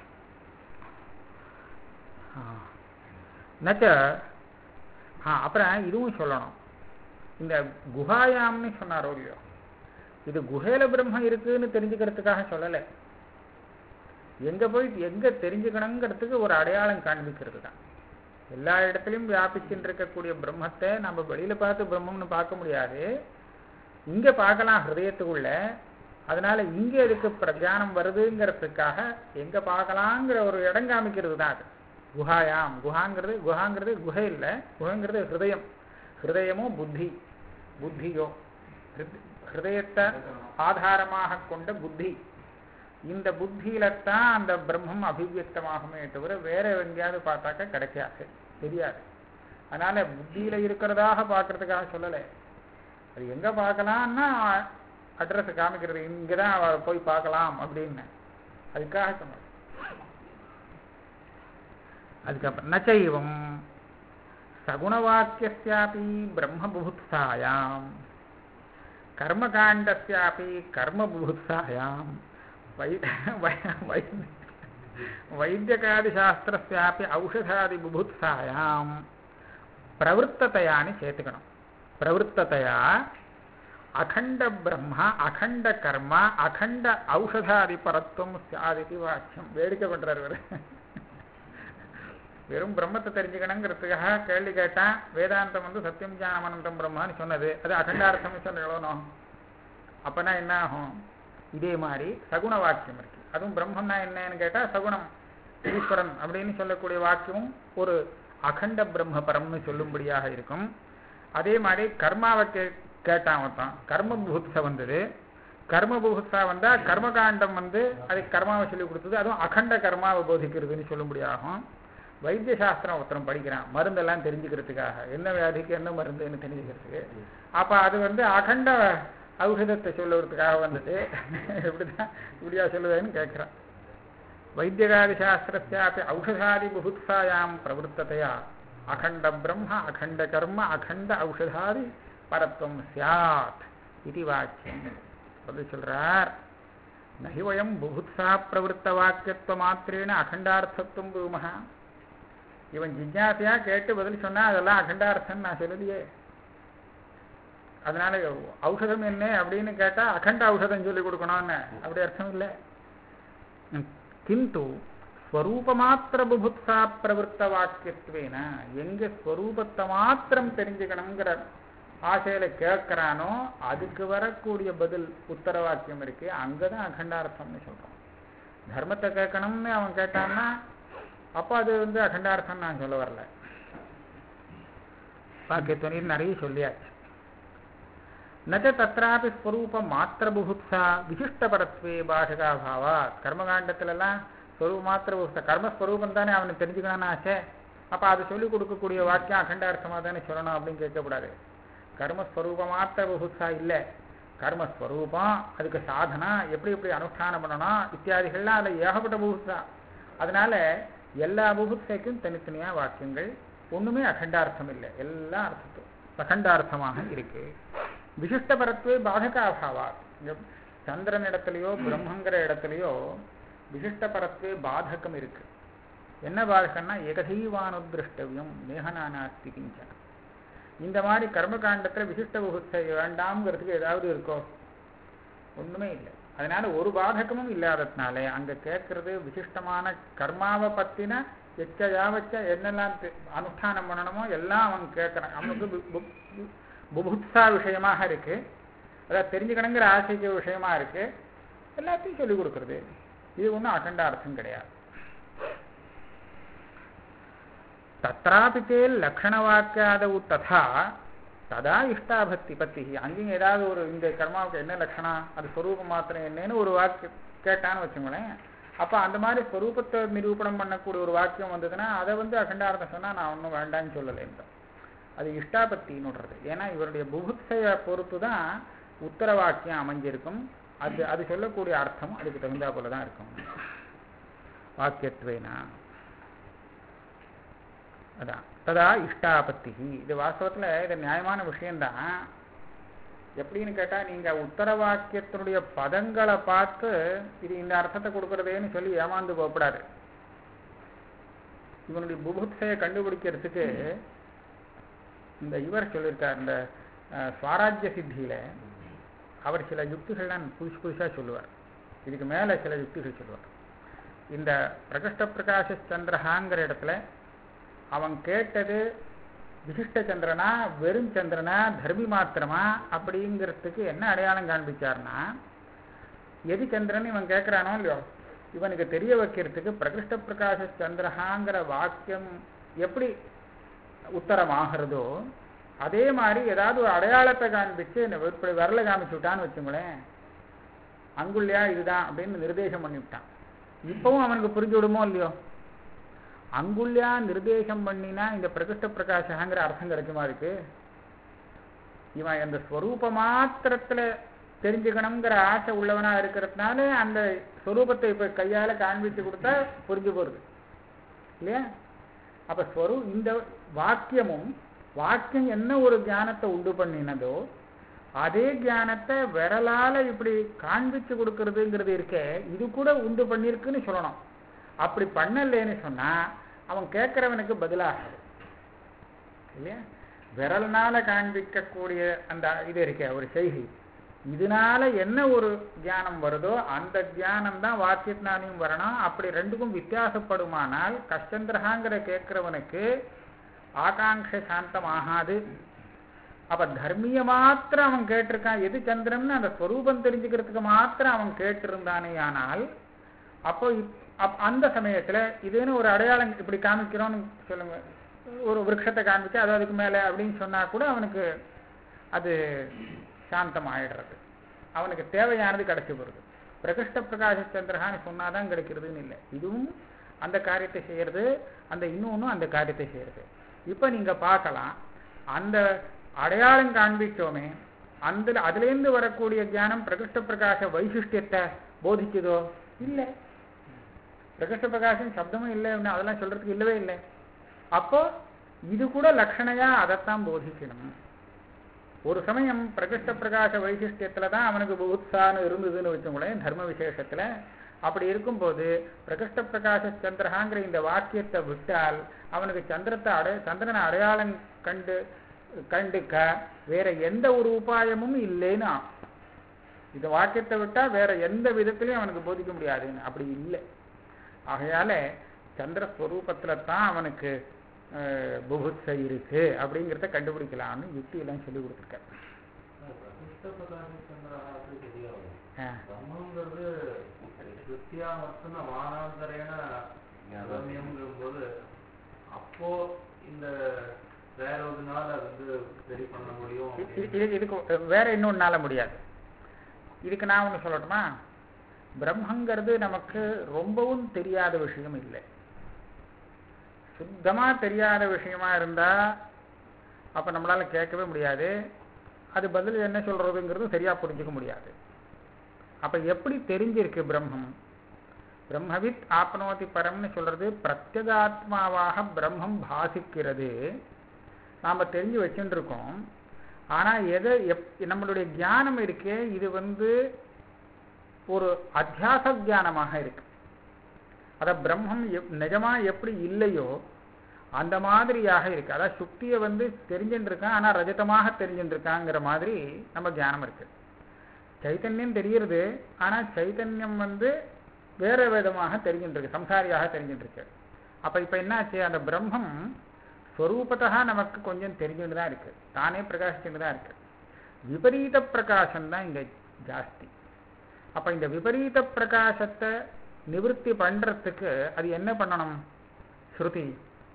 S1: நச்ச அப்புறம் இதுவும் சொல்லணும். இந்த குஹாயாம்னு சொன்னாரோ இல்லையோ, இது குஹேல பிரம்மம் இருக்குன்னு தெரிஞ்சுக்கிறதுக்காக சொல்லலை. எங்க போய் எங்க தெரிஞ்சுக்கணுங்கிறதுக்கு ஒரு அடையாளம் காண்பிக்கிறது தான். எல்லா இடத்துலையும் வியாபிச்சுட்டு இருக்கக்கூடிய பிரம்மத்தை நம்ம வெளியில பார்த்து பிரம்மம்னு பார்க்க முடியாது, இங்க பார்க்கலாம் ஹிருதயத்துக்குள்ள. அதனால இங்க எதுக்கு பிரஜானம் வருதுங்கிறதுக்காக எங்க பார்க்கலாங்கிற ஒரு இடம் காமிக்கிறது தான் அது குஹாயாம். குஹாங்கிறது குஹாங்கிறது குஹை இல்லை, குஹங்கிறது ஹிருதயம். ஹிருதயமோ புத்தி, புத்தியோ ஹிருதயத்தை ஆதாரமாக கொண்ட புத்தி. இந்த புத்தியில்தான் அந்த பிரம்மம் அபிவியக்தமாகுமே தவிர வேற எங்கேயாவது பார்த்தாக்க கிடைக்காது, தெரியாது. அதனால புத்தியில இருக்கிறதாக பார்க்கறதுக்காக சொல்லலை. அது எங்க பார்க்கலாம்னா அட்ரஸ் காமிக்கிறது, இங்கதான் போய் பார்க்கலாம் அப்படின்னு அதுக்காக சொன்ன. அதுக்கப்புறம் நச்சைவம் சகுணவாக்கியஸ்யாபி பிரம்ம புபுத்சாயாம் கர்மகாண்டஸ்யாபி கர்ம புபுத்சாயாம் வைத்தியகாதிசாஸ்திரஸ்யாபி ஔஷதாதி புபுத்சாயாம் பிரவருத்ததையான்னு சேர்த்துக்கணும். பிரவருத்ததையா அகண்ட பிரம்ம அகண்ட கர்ம அகண்ட ஔஷதாதி பரத்துவம் சாதிக்கு வாக்கியம். வேடிக்கை பண்றாரு. வெறும் பிரம்மத்தை தெரிஞ்சுக்கணுங்கிறதுக்காக கேள்வி கேட்டான். வேதாந்தம் வந்து சத்தியம் ஞானமனந்தம் பிரம்மான்னு சொன்னது, அது அகண்டார்த்தம் சொல்லணும். அப்பனா என்ன ஆகும்? இதே மாதிரி சகுண வாக்கியம் இருக்கு. அதுவும் பிரம்மன்னா என்னன்னு கேட்டா சகுணம் ஈஸ்வரன் அப்படின்னு சொல்லக்கூடிய வாக்கியமும் ஒரு அகண்ட பிரம்ம பரம்னு சொல்லும்படியாக இருக்கும். அதே மாதிரி கர்மாவை கே கேட்டான் ஒருத்தான். கர்ம புபுத்சா வந்தது. கர்ம புபுத்சா வந்தா கர்மகாண்டம் வந்து அதுக்கு கர்மாவை சொல்லி கொடுத்தது, அதுவும் அகண்ட கர்மாவை போதிக்கிறதுன்னு சொல்லும்படியாகும். வைத்திய சாஸ்திரம் ஒருத்தரம் படிக்கிறான் மருந்தெல்லாம் தெரிஞ்சுக்கிறதுக்காக, என்ன வியாதிக்கு என்ன மருந்துன்னு தெரிஞ்சுக்கிறதுக்கு. அப்ப அது வந்து அகண்ட ஔஷதத்தை சொல்லுறதுக்காக வந்துட்டு எப்படிதான் இப்படியா சொல்லுவேன்னு கேட்கிறான். வைத்தியகாதி சாஸ்திரஸ்யாபி ஔஷதாதி புபுத்சாயாம் பிரவருத்ததையா அகண்ட பிரம்ம அகண்ட கர்ம அகண்ட ஔஷதாதி பரத்வம் சியாத் இது வாக்கியம். பதில் சொல்றார், நஹி வயம் புபுத்சா பிரவருத்த வாக்கியத்துவ மாத்திரேன அகண்டார்த்தத்துவம் பூமஹ. இவன் ஜிஜ்ஞாசையா கேட்டு பதில் சொன்னா அதெல்லாம் அகண்டார்த்தம் நான் சொல்லலையே. அதனால ஔஷதம் என்ன அப்படின்னு கேட்டா அகண்ட ஔஷதம் சொல்லி கொடுக்கணும்னு அப்படி அர்த்தம் இல்லை. கிந்து ஸ்வரூபமாத்திர புபுத்சா பிரவருத்த வாக்கியத்துவேன எங்க ஸ்வரூபத்தை மாத்திரம் தெரிஞ்சுக்கணுங்கிற ஆசையில கேட்கிறானோ அதுக்கு வரக்கூடிய பதில் உத்தர வாக்கியம் இருக்கு, அங்கதான் அகண்டார்த்தம்னு சொல்றோம். தர்மத்தை கேட்கணும்னு அவன் கேட்டான்னா அப்ப அது வந்து அகண்டார்த்தம் நான் சொல்ல வரல. வாக்கியத்துவனில் நிறைய சொல்லியாச்சு. நச்ச தத்ராபி ஸ்வரூபம் மாத்திர புபுத்சா விசிஷ்டபரத்வே பாஷகா பாவா. கர்மகாண்டத்துல எல்லாம் ஸ்வரூப மாத்திர புபுத்சா கர்மஸ்வரூபம் தானே அவனுக்கு தெரிஞ்சுக்கணும்னு ஆசை. அப்ப அதை சொல்லிக் கொடுக்கக்கூடிய வாக்கியம் அகண்டார்த்தமா தானே சொல்லணும் அப்படின்னு கேட்கக்கூடாது. கர்மஸ்வரூப மாத்திர புபுத்சா இல்லை, கர்மஸ்வரூபம் அதுக்கு சாதனா எப்படி எப்படி அனுஷ்டானம் பண்ணணும் இத்தியாதிகள்லாம் அதில் ஏகப்பட்ட புபுத்சா. அதனால எல்லா புபுத்சைக்கும் தனித்தனியா வாக்கியங்கள், ஒண்ணுமே அகண்டார்த்தம் இல்லை, எல்லா அர்த்தத்தும் அகண்டார்த்தமாக இருக்கு. விசிஷ்டபரத்வே பாதகாபாவா. சந்திரன் இடத்துலையோ பிரம்மங்கிற இடத்துலையோ விசிஷ்டபரத்வே பாதகம் இருக்கு. என்ன பாதகம்னா ஏகதெய்வானுதிருஷ்டவியம் மேகநானாஸ்தி கிஞ்சன. இந்த மாதிரி கர்மகாண்டத்துல விசிஷ்ட புபுத்சை வேண்டாம்ங்கிறதுக்கு ஏதாவது இருக்கோ? ஒண்ணுமே இல்லை. அதனால ஒரு பாதகமும் இல்லாததுனால அங்க கேட்கறது விசிஷ்டமான கர்மாவை பத்தின எச்ச யாவச்ச என்னெல்லாம் அனுஷ்டானம் பண்ணணுமோ எல்லாம் அவன் கேட்கறான். அவனுக்கு புபுத்சா விஷயமாக இருக்கு, அதாவது தெரிஞ்சுக்கணுங்கிற ஆசைக்கு விஷயமா இருக்கு, எல்லாத்தையும் சொல்லிக் கொடுக்கறது. இது ஒன்றும் அகண்ட அர்த்தம் கிடையாது. தத்ராபித்தே லக்ஷண வாக்கியாதவு ததா ததா இஷ்டாபக்தி பத்தி. அங்கேயும் ஏதாவது ஒரு இந்த கர்மாவுக்கு என்ன லட்சணம், அது ஸ்வரூபம் மாத்திரம் என்னன்னு ஒரு வாக்கியம் கேட்டான்னு வச்சுங்களேன். அப்போ அந்த மாதிரி ஸ்வரூபத்தை நிரூபணம் பண்ணக்கூடிய ஒரு வாக்கியம் வந்ததுன்னா அதை வந்து அகண்டார்த்தம் சொன்னால் நான் ஒன்றும் வேண்டான்னு சொல்லலைன்ற அது இஷ்டாபத்தின்னு விடுறது. ஏன்னா இவருடைய புபுத்சையை பொறுத்து தான் உத்தர வாக்கியம் அமைஞ்சிருக்கும். அது அது சொல்லக்கூடிய அர்த்தமும் அதுக்கு தகுந்தா போல தான் இருக்கும். வாக்கியத்வேனா அதான் ததா இஷ்டாபத்தி. இது வாஸ்தவத்தில் இது நியாயமான விஷயம்தான். எப்படின்னு கேட்டால் நீங்கள் உத்தர வாக்கியத்தினுடைய பதங்களை பார்த்து இது இந்த அர்த்தத்தை கொடுக்கறதேன்னு சொல்லி ஏமாந்து போகப்படாது. இவனுடைய புபுத்சையை கண்டுபிடிக்கிறதுக்கு இந்த இவர் சொல்லியிருக்கார், இந்த ஸ்வராஜ்ய சித்தியில அவர் சில யுக்திகள்லாம் புதுசு புதுசாக சொல்லுவார். இதுக்கு மேலே சில யுக்திகள் சொல்லுவார். இந்த பிரகஷ்ட பிரகாஷ சந்திரஹாங்கிற இடத்துல அவன் கேட்டது விசிஷ்ட சந்திரனா வெறும் சந்திரனா தர்மி மாத்திரமா அப்படிங்கிறதுக்கு என்ன அடையாளம் காண்பிச்சார்னா, எது சந்திரன் இவன் கேட்கிறானோ இல்லையோ இவனுக்கு தெரிய வைக்கிறதுக்கு பிரகிருஷ்ட பிரகாஷ சந்திரஹாங்கிற வாக்கியம் எப்படி உத்தரமாகிறதோ அதே மாதிரி ஏதாவது ஒரு அடையாளத்தை காண்பிச்சு இப்படி வரல காமிச்சு விட்டான்னு வச்சுங்களேன், அங்குள்ளியா இதுதான் அப்படின்னு நிர்தேசம் பண்ணிவிட்டான். இப்பவும் அவனுக்கு புரிஞ்சு விடுமோ இல்லையோ? அங்குள்ளியா நிர்தேசம் பண்ணினா இந்த பிரகிருஷ்ட பிரகாசங்கிற அர்த்தம் கிடைக்குமா இருக்கு? இவன் அந்த ஸ்வரூப மாத்திரத்துல தெரிஞ்சுக்கணுங்கிற ஆசை உள்ளவனா இருக்கிறதுனால அந்த ஸ்வரூபத்தை இப்ப கையால காண்பிச்சு கொடுத்தா புரிஞ்சு போறது இல்லையா? அப்ப ஸ்வரூ இந்த வாக்கியமும் வாக்கியம் என்ன ஒரு ஞானத்தை உண்டு பண்ணினதோ அதே ஞானத்தை விரலால இப்படி காண்பிச்சு கொடுக்கறதுங்கிறது இருக்க இது கூட உண்டு பண்ணிருக்குன்னு சொல்லணும். அப்படி பண்ணலேன்னு சொன்னா அவன் கேட்கிறவனுக்கு பதிலாக இல்லையா, விரல்னால காண்பிக்கக்கூடிய அந்த இது இருக்க ஒரு செய்கை, இதனால என்ன ஒரு தியானம் வருதோ அந்த தியானம் தான் வாக்கியத்தினாலையும் வரணும். அப்படி ரெண்டுக்கும் வித்தியாசப்படுமானால் கஷ்டந்திரகாங்கிற கேட்கிறவனுக்கு ஆகாங்ஷை சாந்தம் ஆகாது. அப்ப தர்மிய மாத்திரம் அவன் கேட்டிருக்கான், எது சந்திரன் அந்த ஸ்வரூபம் தெரிஞ்சுக்கிறதுக்கு மாத்திரம் அவன் கேட்டிருந்தானே. ஆனால் அப்போ அந்த சமயத்துல இதுன்னு ஒரு அடையாளம் இப்படி காமிக்கிறோம்னு சொல்லுங்க, ஒரு விருட்சத்தை காண்பிச்சு அது அதுக்கு மேல அப்படின்னு சொன்னா கூட அவனுக்கு அது சாந்தம் ஆயிடுறது, அவனுக்கு தேவையானது கிடைச்சி போறது. பிரகிருஷ்ட பிரகாஷ சந்திரகான்னு சொன்னாதான் கிடைக்கிறதுன்னு இல்லை, இதுவும் அந்த காரியத்தை செய்யறது, அந்த இன்னொன்னும் அந்த காரியத்தை செய்யறது. இப்ப நீங்க பார்க்கலாம், அந்த அடையாளம் காண்பிச்சோமே அந்த அதுலேருந்து வரக்கூடிய ஞானம் பிரகிருஷ்ட பிரகாச வைசிஷ்டியத்தை போதிக்குதோ? இல்லை. பிரகிருஷ்ட பிரகாசம் சப்தமும் இல்லை, அதெல்லாம் சொல்றதுக்கு இல்லவே இல்லை. அப்போ இது கூட லட்சணையா அதைத்தான் போதிக்கணும். ஒரு சமயம் பிரகிருஷ்ட பிரகாச வைசிஷ்டியத்துல தான் அவனுக்கு புகுத்சான்னு இருந்ததுன்னு வச்சுங்களேன் தர்ம விசேஷத்துல. அப்படி இருக்கும்போது பிரகிருஷ்ட பிரகாச சந்திரகாங்கிற இந்த வாக்கியத்தை விட்டால் அவனுக்கு சந்திரத்தை அடைய சந்திரனை அடையாளம் கண்டு கண்டுக்க வேற எந்த ஒரு உபாயமும் இல்லைன்னு இந்த வாக்கியத்தை விட்டா வேற எந்த விதத்திலையும் அவனுக்கு போதிக்க முடியாதுன்னு. அப்படி இல்லை. ஆகையால சந்திரஸ்வரூபத்துல தான் அவனுக்கு புபுத்சை இருக்கு அப்படிங்கிறத கண்டுபிடிக்கலாம்னு யுக்தி எல்லாம் சொல்லி கொடுத்துருக்காரு.
S2: அப்போ இந்த வேற ஒரு நாள் வந்து சரி பண்ண முடியும்.
S1: இதுக்கு வேற இன்னொன்னால முடியாது. இதுக்கு நான் ஒண்ணு சொல்லட்டுமா? பிரம்மங்கிறது நமக்கு ரொம்பவும் தெரியாத விஷயம் இல்லை. சுத்தமா தெரியாத விஷயமா இருந்தா அப்ப நம்மளால கேட்கவே முடியாது. அது பதில் என்ன சொல்றதுங்கிறது சரியா புரிஞ்சுக்க முடியாது. அப்ப எப்படி தெரிஞ்சிருக்கு பிரம்மம்? பிரம்மவித் ஆப்னோதி பரம்னு சொல்றது பிரத்யேகாத்மாவாக பிரம்மம் பாசிக்கிறது. நாம தெரிஞ்சு வச்சுட்டு இருக்கோம். ஆனா எதை நம்மளுடைய ஞானம் இருக்கே இது வந்து ஒரு அத்தியாச ஞானமாக இருக்கு. அத பிரம்மம் நிஜமா எப்படி இல்லையோ அந்த மாதிரியாக இருக்கு. அதாவது சுக்தியை வந்து தெரிஞ்சுட்டு இருக்கான், ஆனா ரஜதமாக தெரிஞ்சுட்டு இருக்காங்கிற மாதிரி நம்ம ஞானம் இருக்கு. சைத்தன்யம் தெரிகிறது, ஆனா சைத்தன்யம் வந்து வேற விதமாக தெரிஞ்சுட்டு இருக்கு, சம்சாரியாக தெரிஞ்சுட்டு இருக்கு. அப்ப இப்ப என்னாச்சு, அந்த பிரம்மம் ஸ்வரூபத்தா நமக்கு கொஞ்சம் தெரிஞ்சுட்டு தான் இருக்கு, தானே பிரகாசிச்சுட்டு தான் இருக்கு. விபரீத பிரகாசம் தான் இங்க ஜாஸ்தி. அப்ப இந்த விபரீத பிரகாசத்தை நிவர்த்தி பண்றதுக்கு அது என்ன பண்ணணும்? ஸ்ருதி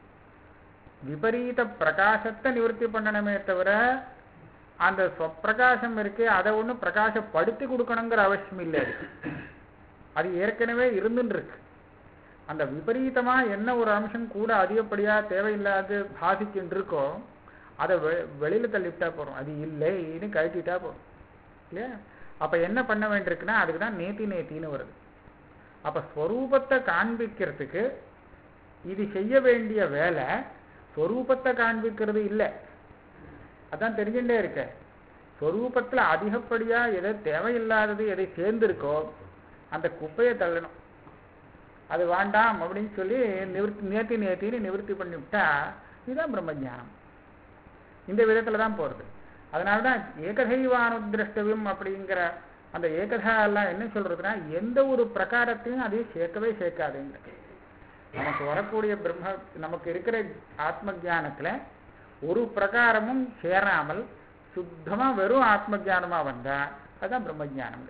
S1: விபரீத பிரகாசத்தை நிவர்த்தி பண்ணணுமே தவிர அந்த ஸ்வப்பிரகாசம் இருக்கு அதை ஒண்ணு பிரகாசப்படுத்தி கொடுக்கணுங்கிற அவசியம் இல்லை. அது ஏற்கனவே இருந்துட்டு இருக்கு. அந்த விபரீதமா என்ன ஒரு அம்சம் கூட அதிகப்படியா தேவையில்லாது பாதிச்சுட்டு இருக்கோ அதை வெளியில தள்ளிவிட்டா போறோம். அது இல்லைன்னு கழட்டிட்டா போறோம் இல்லையா? அப்ப என்ன பண்ண வேண்டியிருக்குன்னா அதுக்குதான் நேத்தி நேத்தின்னு வருது. அப்ப ஸ்வரூபத்தை காண்பிக்கிறதுக்கு இது செய்ய வேண்டிய வேலை ஸ்வரூபத்தை காண்பிக்கிறது இல்லை. அதான் தெரிஞ்சுட்டே இருக்க. ஸ்வரூபத்துல அதிகப்படியா எதை தேவையில்லாதது எதை சேர்ந்திருக்கோ அந்த குப்பையை தள்ளணும். அது வேண்டாம் அப்படின்னு சொல்லி நிவர்த்தி நேத்தி நேத்தின்னு நிவர்த்தி பண்ணிவிட்டா இதுதான் பிரம்மஞானம். இந்த விதத்துல தான் போறது. அதனால்தான் ஏகதைவானுதிரஷ்டவியம் அப்படிங்கிற அந்த ஏகதா எல்லாம் என்ன சொல்றதுன்னா எந்த ஒரு பிரகாரத்தையும் அதை சேர்க்கவே சேர்க்காதுங்க. நமக்கு வரக்கூடிய பிரம்ம நமக்கு இருக்கிற ஆத்ம ஜானத்துல ஒரு பிரகாரமும் சேராமல் சுத்தமா வெறும் ஆத்ம ஜானமா வந்தா அதுதான் பிரம்மஜானம்.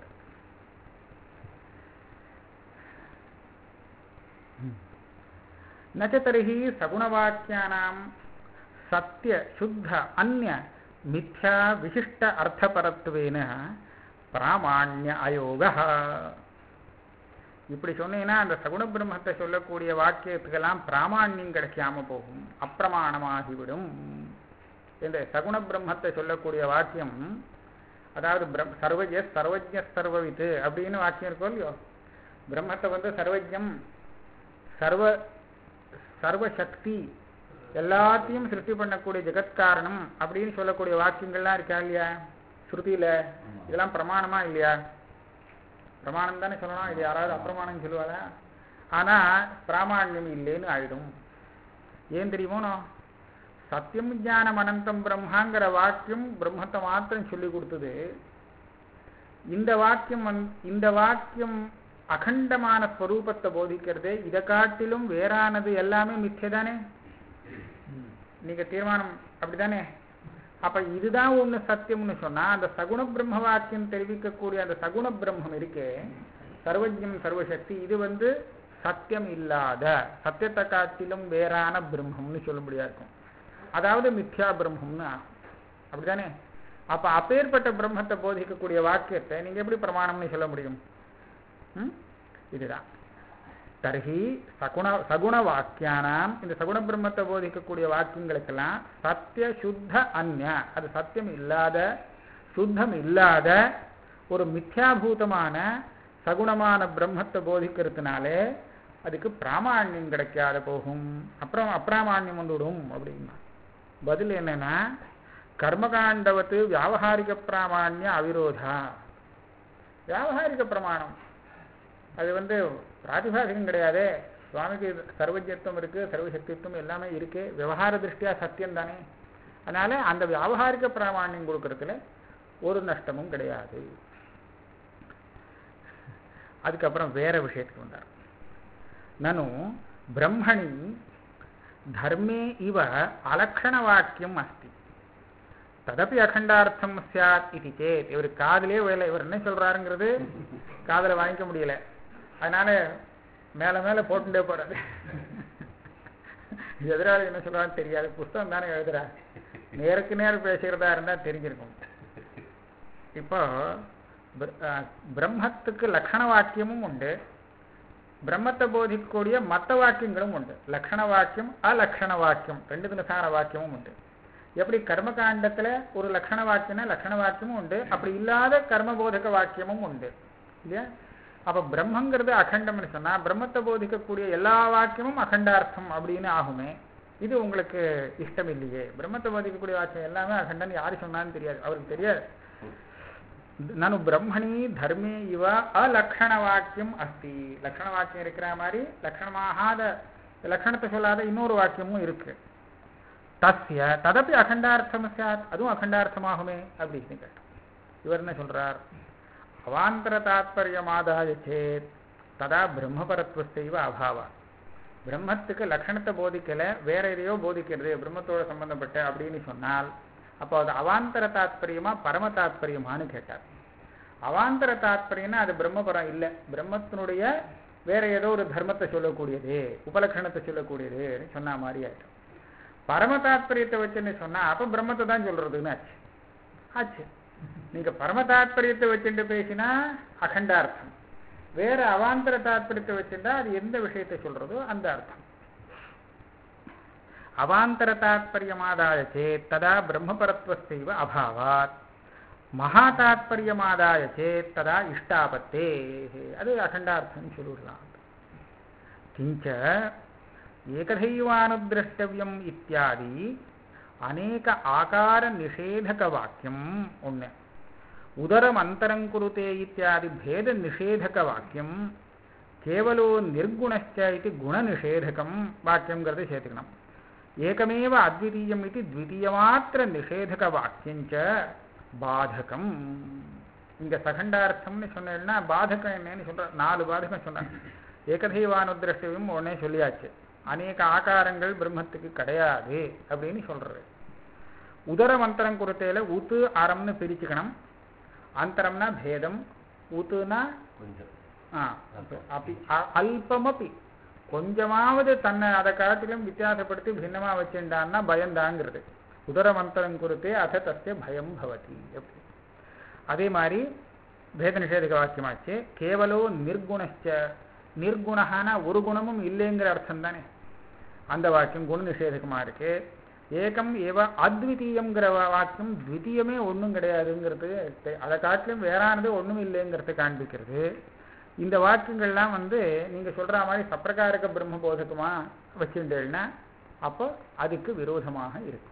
S1: நச்சதரிஹி சகுணவாக்கியானாம் சத்திய சுத்த அந்நிய மித்யா விசிஷ்ட அர்த்தபரத்துவேன பிராமாண்ய அயோக. இப்படி சொன்னீங்கன்னா அந்த சகுண பிரம்மத்தை சொல்லக்கூடிய வாக்கியத்துக்கெல்லாம் பிராமாண்யம் கிடைக்காம போகும், அப்பிரமாணமாகிவிடும். இந்த சகுண பிரம்மத்தை சொல்லக்கூடிய வாக்கியம் அதாவது சர்வஜ சர்வஜ சர்வவித்து அப்படின்னு வாக்கியம் இருக்கோ இல்லையோ, பிரம்மத்தை வந்து சர்வஜம் சர்வ சர்வசக்தி எல்லாத்தையும் சிருஷ்டி பண்ணக்கூடிய ஜெகத்காரணம் அப்படின்னு சொல்லக்கூடிய வாக்கியங்கள்லாம் இருக்கா இல்லையா ஸ்ருதியில? இதெல்லாம் பிரமாணமா இல்லையா? பிரமாணம் தானே சொல்லணும். இது யாராவது அப்பிரமாணம் சொல்லுவாரா? ஆனா பிராமாண்யம் இல்லைன்னு ஆயிடும். ஏன் தெரியுமோ? சத்தியம் ஞானம் அனந்தம் பிரம்மாங்கிற வாக்கியம் பிரம்மத்தை மாத்திரம் சொல்லி கொடுத்தது. இந்த வாக்கியம் இந்த வாக்கியம் அகண்டமான ஸ்வரூபத்தை போதிக்கிறது. இதை காட்டிலும் வேறானது எல்லாமே மிச்சதானே. நீங்க தீர்மானம் அப்படித்தானே? அப்ப இதுதான் ஒண்ணு சத்தியம்னு சொன்னா அந்த சகுண பிரம்ம வாக்கியம் தெரிவிக்கக்கூடிய அந்த சகுண பிரம்மம் இருக்கே சர்வஜம் சர்வசக்தி, இது வந்து சத்தியம் இல்லாத சத்தியத்தை காட்டிலும் வேறான பிரம்மம்னு சொல்ல முடியாது இருக்கும். அதாவது மித்யா பிரம்மம்னு அப்படித்தானே? அப்ப அப்பேற்பட்ட பிரம்மத்தை போதிக்கக்கூடிய வாக்கியத்தை நீங்க எப்படி பிரமாணம்னு சொல்ல முடியும்? இதுதான். தர்ஹி சகுண சகுண வாக்கியானாம் இந்த சகுண பிரம்மத்தை போதிக்கக்கூடிய வாக்கியங்களுக்கெல்லாம் சத்திய சுத்த அந்நிய அது சத்தியம் இல்லாத சுத்தம் இல்லாத ஒரு மித்யாபூதமான சகுணமான பிரம்மத்தை போதிக்கிறதுனாலே அதுக்கு பிராமாண்யம் கிடைக்காத போகும், அப்புறம் அப்பிராமாண்யம் வந்துவிடும் அப்படின்னா பதில் என்னன்னா கர்மகாண்டவத்து வியாவகாரிக பிராமான்ய அவிரோதா. வியாவகாரிக பிரமாணம் அது வந்து பிராதிபாசிகம் கிடையாது. சுவாமிக்கு சர்வஜத்துவம் இருக்கு, சர்வசக்தித்துவம் எல்லாமே இருக்கு, விவகார திருஷ்டியா சத்தியம் தானே. அதனால அந்த வியாவகாரிக பிராமான்யம் கொடுக்கறதுல ஒரு நஷ்டமும் கிடையாது. அதுக்கப்புறம் வேற விஷயத்துக்கு வந்தார். நனு பிரம்மணி தர்மே இவ அலக்ஷண வாக்கியம் அஸ்தி ததப்பி அகண்டார்த்தம் சாத் இது சேத். இவர் காதலே வேலை, இவர் என்ன சொல்றாருங்கிறது காதல வாங்கிக்க முடியல, அதனால மேல மேல போட்டுட்டே போறாரு. எதிராளி என்ன சொல்றான்னு தெரியாது, புஸ்தகம் தானே எழுதுறா, நேருக்கு நேரம் பேசுகிறதா இருந்தா தெரிஞ்சிருக்கும். இப்போ பிரம்மத்துக்கு லக்ஷண வாக்கியமும் உண்டு, பிரம்மத்தை போதிக்கக்கூடிய மற்ற வாக்கியங்களும் உண்டு. லக்ஷண வாக்கியம் அலக்ஷண வாக்கியம் ரெண்டு தினசார வாக்கியமும் உண்டு. எப்படி கர்மகாண்டத்துல ஒரு லக்ஷண வாக்கியம்னா லக்ஷண வாக்கியமும் உண்டு, அப்படி இல்லாத கர்மபோதக வாக்கியமும் உண்டு இல்லையா. அப்ப பிரம்மங்கிறது அகண்டம்னு சொன்னா பிரம்மத்தை போதிக்கக்கூடிய எல்லா வாக்கியமும் அகண்டார்த்தம் அப்படின்னு ஆகுமே. இது உங்களுக்கு இஷ்டம் இல்லையே, பிரம்மத்தை போதிக்கக்கூடிய வாக்கியம் எல்லாமே அகண்டன் யாரு சொன்னான்னு தெரியாது, அவருக்கு தெரியாது. நானு பிரம்மணி தர்மே இவ அலக்ஷண வாக்கியம் அஸ்தி. லக்ஷண வாக்கியம் இருக்கிற மாதிரி லக்ஷணமாகாத லக்ஷணத்தை சொல்லாத இன்னொரு வாக்கியமும் இருக்கு. தஸ்ய ததப்பி அகண்டார்த்தம் சாத், அதுவும் அகண்டார்த்தமாகுமே அப்படின்னு கேட்டார். இவர் என்ன சொல்றார், அவாந்தர தாத்பரியமாதாய சேத் ததா பிரம்மபரத்வஸ்தைவ அபாவா. பிரம்மத்துக்கு லக்ஷணத்தை போதிக்கல, வேற எதையோ போதிக்கிறது பிரம்மத்தோட சம்பந்தப்பட்ட அப்படின்னு சொன்னால் அப்போ அது அவாந்தர தாத்பரியமா பரம தாத்பரியமானு கேட்டார். அவாந்தர தாத்பரியம்னா அது பிரம்மபரம் இல்லை, பிரம்மத்தினுடைய வேற ஏதோ ஒரு தர்மத்தை சொல்லக்கூடியது, உபலட்சணத்தை சொல்லக்கூடியது சொன்ன மாதிரி ஆயிடும். பரம தாத்பரியத்தை வச்சுன்னு சொன்னா அப்ப பிரம்மத்தை தான் சொல்றதுன்னு ஆச்சு ஆச்சு நீங்க பரம தாத்பரியத்தை வச்சுட்டு பேசினா அகண்டார்த்தம், வேற அவாந்தர தாத்பரியத்தை வச்சுட்டா அது எந்த விஷயத்தை சொல்றதோ அந்த அர்த்தம். அவாந்தர தாத்பரியமாதாய சேத் ததா பிரம்மபரத்வஸ்தைவ அபாவாத், மகா தாத்பரியமாதாய சேத் ததா இஷ்டாபத்தே, அது அகண்டார்த்தம் சொல்லிடலாம். கிஞ்ச ஏகதைவானுதிரஷ்டவியம் இத்தியாதி அநேக ஆகார நிஷேதக வாக்கியம் ஒன்று, உதரம் அந்தரம் குருதே இத்தியாதி பேத நிஷேதக வாக்கியம், கேவலோ நிர்குணச்ச இது குண நிஷேதகம் வாக்கியங்கிறத சேர்த்துக்கணும். ஏகமேவ அத்விதீயம் இது த்விதீயமாத்திர நிஷேதக வாக்கியஞ்ச பாதகம். இங்க சகண்டார்த்தம்னு சொன்னா பாதகம் என்னன்னு சொல்ற, நாலு பாதகம் சொன்னாங்க. ஏகதைவானுதிரஷ்டவியம் உடனே சொல்லியாச்சு, அநேக ஆகாரங்கள் பிரம்மத்துக்கு கிடையாது அப்படின்னு சொல்றது. உதரம் அந்தரம் குருத்தையில உத்து அறம்னு பிரிச்சுக்கணும். அந்தரம்னா பேதம், உத்துனா அல்பமப்பி கொஞ்சமாவது தன்னை அதை காட்டிலும் வித்தியாசப்படுத்தி பின்னமா வச்சுட்டான்னா பயந்தாங்கிறது. உதரமந்தரம் குறித்தே அத தஸ்ய பயம் பவதி. அதே மாதிரி பேத நிஷேதக வாக்கியமாச்சு. கேவலோ நிர்குணச்ச, நிர்குணகான ஒரு குணமும் இல்லைங்கிற அர்த்தம் தானே அந்த வாக்கியம் குண நிஷேதகமா இருக்கு. ஏகம் ஏவ அத்விதீயம்ங்கிற வாக்கியம் த்விதீயமே ஒன்றும் கிடையாதுங்கிறது, அதை காட்டிலும் வேறானது ஒன்றும் இல்லைங்கிறத காண்பிக்கிறது. இந்த வாக்கியங்கள்லாம் வந்து நீங்க சொல்ற மாதிரி சப்பிரகாரக பிரம்ம போதகமா வச்சுட்டேன்னா அப்போ அதுக்கு விரோதமாக இருக்கும்,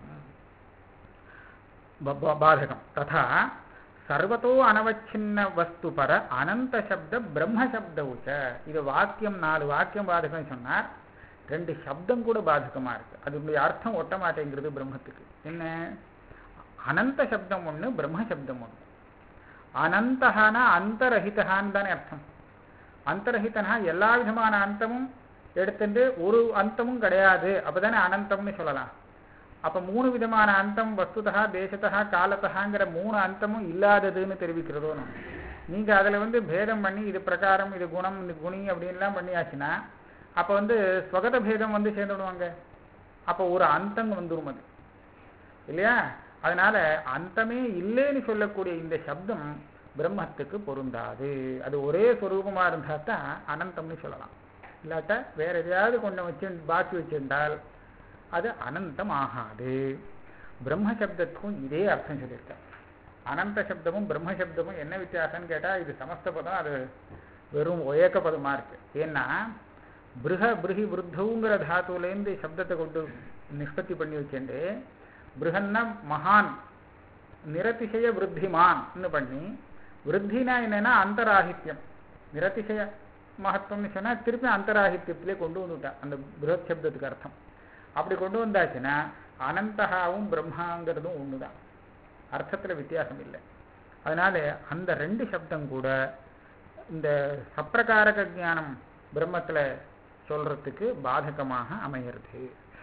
S1: பாதகம். ததா சர்வத்தோ அனவச்சின்ன வஸ்து பர அனந்த சப்த பிரம்ம சப்த உச்ச. இது வாக்கியம் நாலு வாக்கியம் பாதகம் சொன்னார், ரெண்டு சப்தம் கூட பாதகமா இருக்கு. அதனுடைய அர்த்தம் ஒட்ட மாட்டேங்கிறது பிரம்மத்துக்கு. என்ன அனந்த சப்தம் ஒண்ணு, பிரம்ம சப்தம் ஒண்ணு. அனந்தகானா அந்தரஹிதகான்னு தானே அர்த்தம். அந்தரஹிதனா எல்லா விதமான அந்தமும் எடுத்துட்டு ஒரு அந்தமும் கிடையாது, அப்பதானே அனந்தம்னு சொல்லலாம். அப்ப மூணு விதமான அந்தம் வஸ்துதா தேசத்தா காலத்தகாங்கிற மூணு அந்தமும் இல்லாததுன்னு தெரிவிக்கிறதோ. நீங்க அதுல வந்து பேதம் பண்ணி இது பிரகாரம் இது குணம் இது குணி அப்படின்லாம் பண்ணியாச்சுன்னா அப்ப வந்து ஸ்வகத பேதம் வந்து சேர்ந்துடுவாங்க. அப்ப ஒரு அந்தம் வந்துடும் அது இல்லையா. அதனால அந்தமே இல்லைன்னு சொல்லக்கூடிய இந்த சப்தம் பிரம்மத்துக்கு பொருந்தாது. அது ஒரே ஸ்வரூபமா இருந்தா தான் அனந்தம்னு சொல்லலாம். இல்லாட்ட வேற எதையாவது கொண்டு வச்சு பாக்கி வச்சிருந்தால் அது அனந்தம் ஆகாது. பிரம்ம சப்தத்துக்கும் இதே அர்த்தம் சொல்லியிருக்கேன். அனந்த சப்தமும் பிரம்ம சப்தமும் என்ன வித்தியாசம்னு கேட்டா இது சமஸ்த பதம், அது வெறும் ஒயக்க பதமா இருக்கு. ஏன்னா பிருக பிருகி விருத்தவுங்கிற தாத்துலேருந்து சப்தத்தை கொண்டு நிஷ்பத்தி பண்ணி வச்சுட்டு பிருகன்னா மகான், நிரதிசய விருத்திமான்னு பண்ணி, விருத்தினா என்னன்னா அந்தராகித்யம், நிரதிசய மகத்துவம்னு சொன்னா திருப்பி அந்தராகித்யத்திலே கொண்டு வந்துட்டான் அந்த பிருஹத் சப்தத்துக்கு அர்த்தம். அப்படி கொண்டு வந்தாச்சுன்னா அனந்தகாவும் பிரம்மாங்கிறதும் ஒண்ணுதான், அர்த்தத்துல வித்தியாசம் இல்லை. அதனால அந்த ரெண்டு சப்தம் கூட இந்த சப்பிரகாரக ஞானம் பிரம்மத்துல சொல்றதுக்கு பாதகமாக அமைகிறது.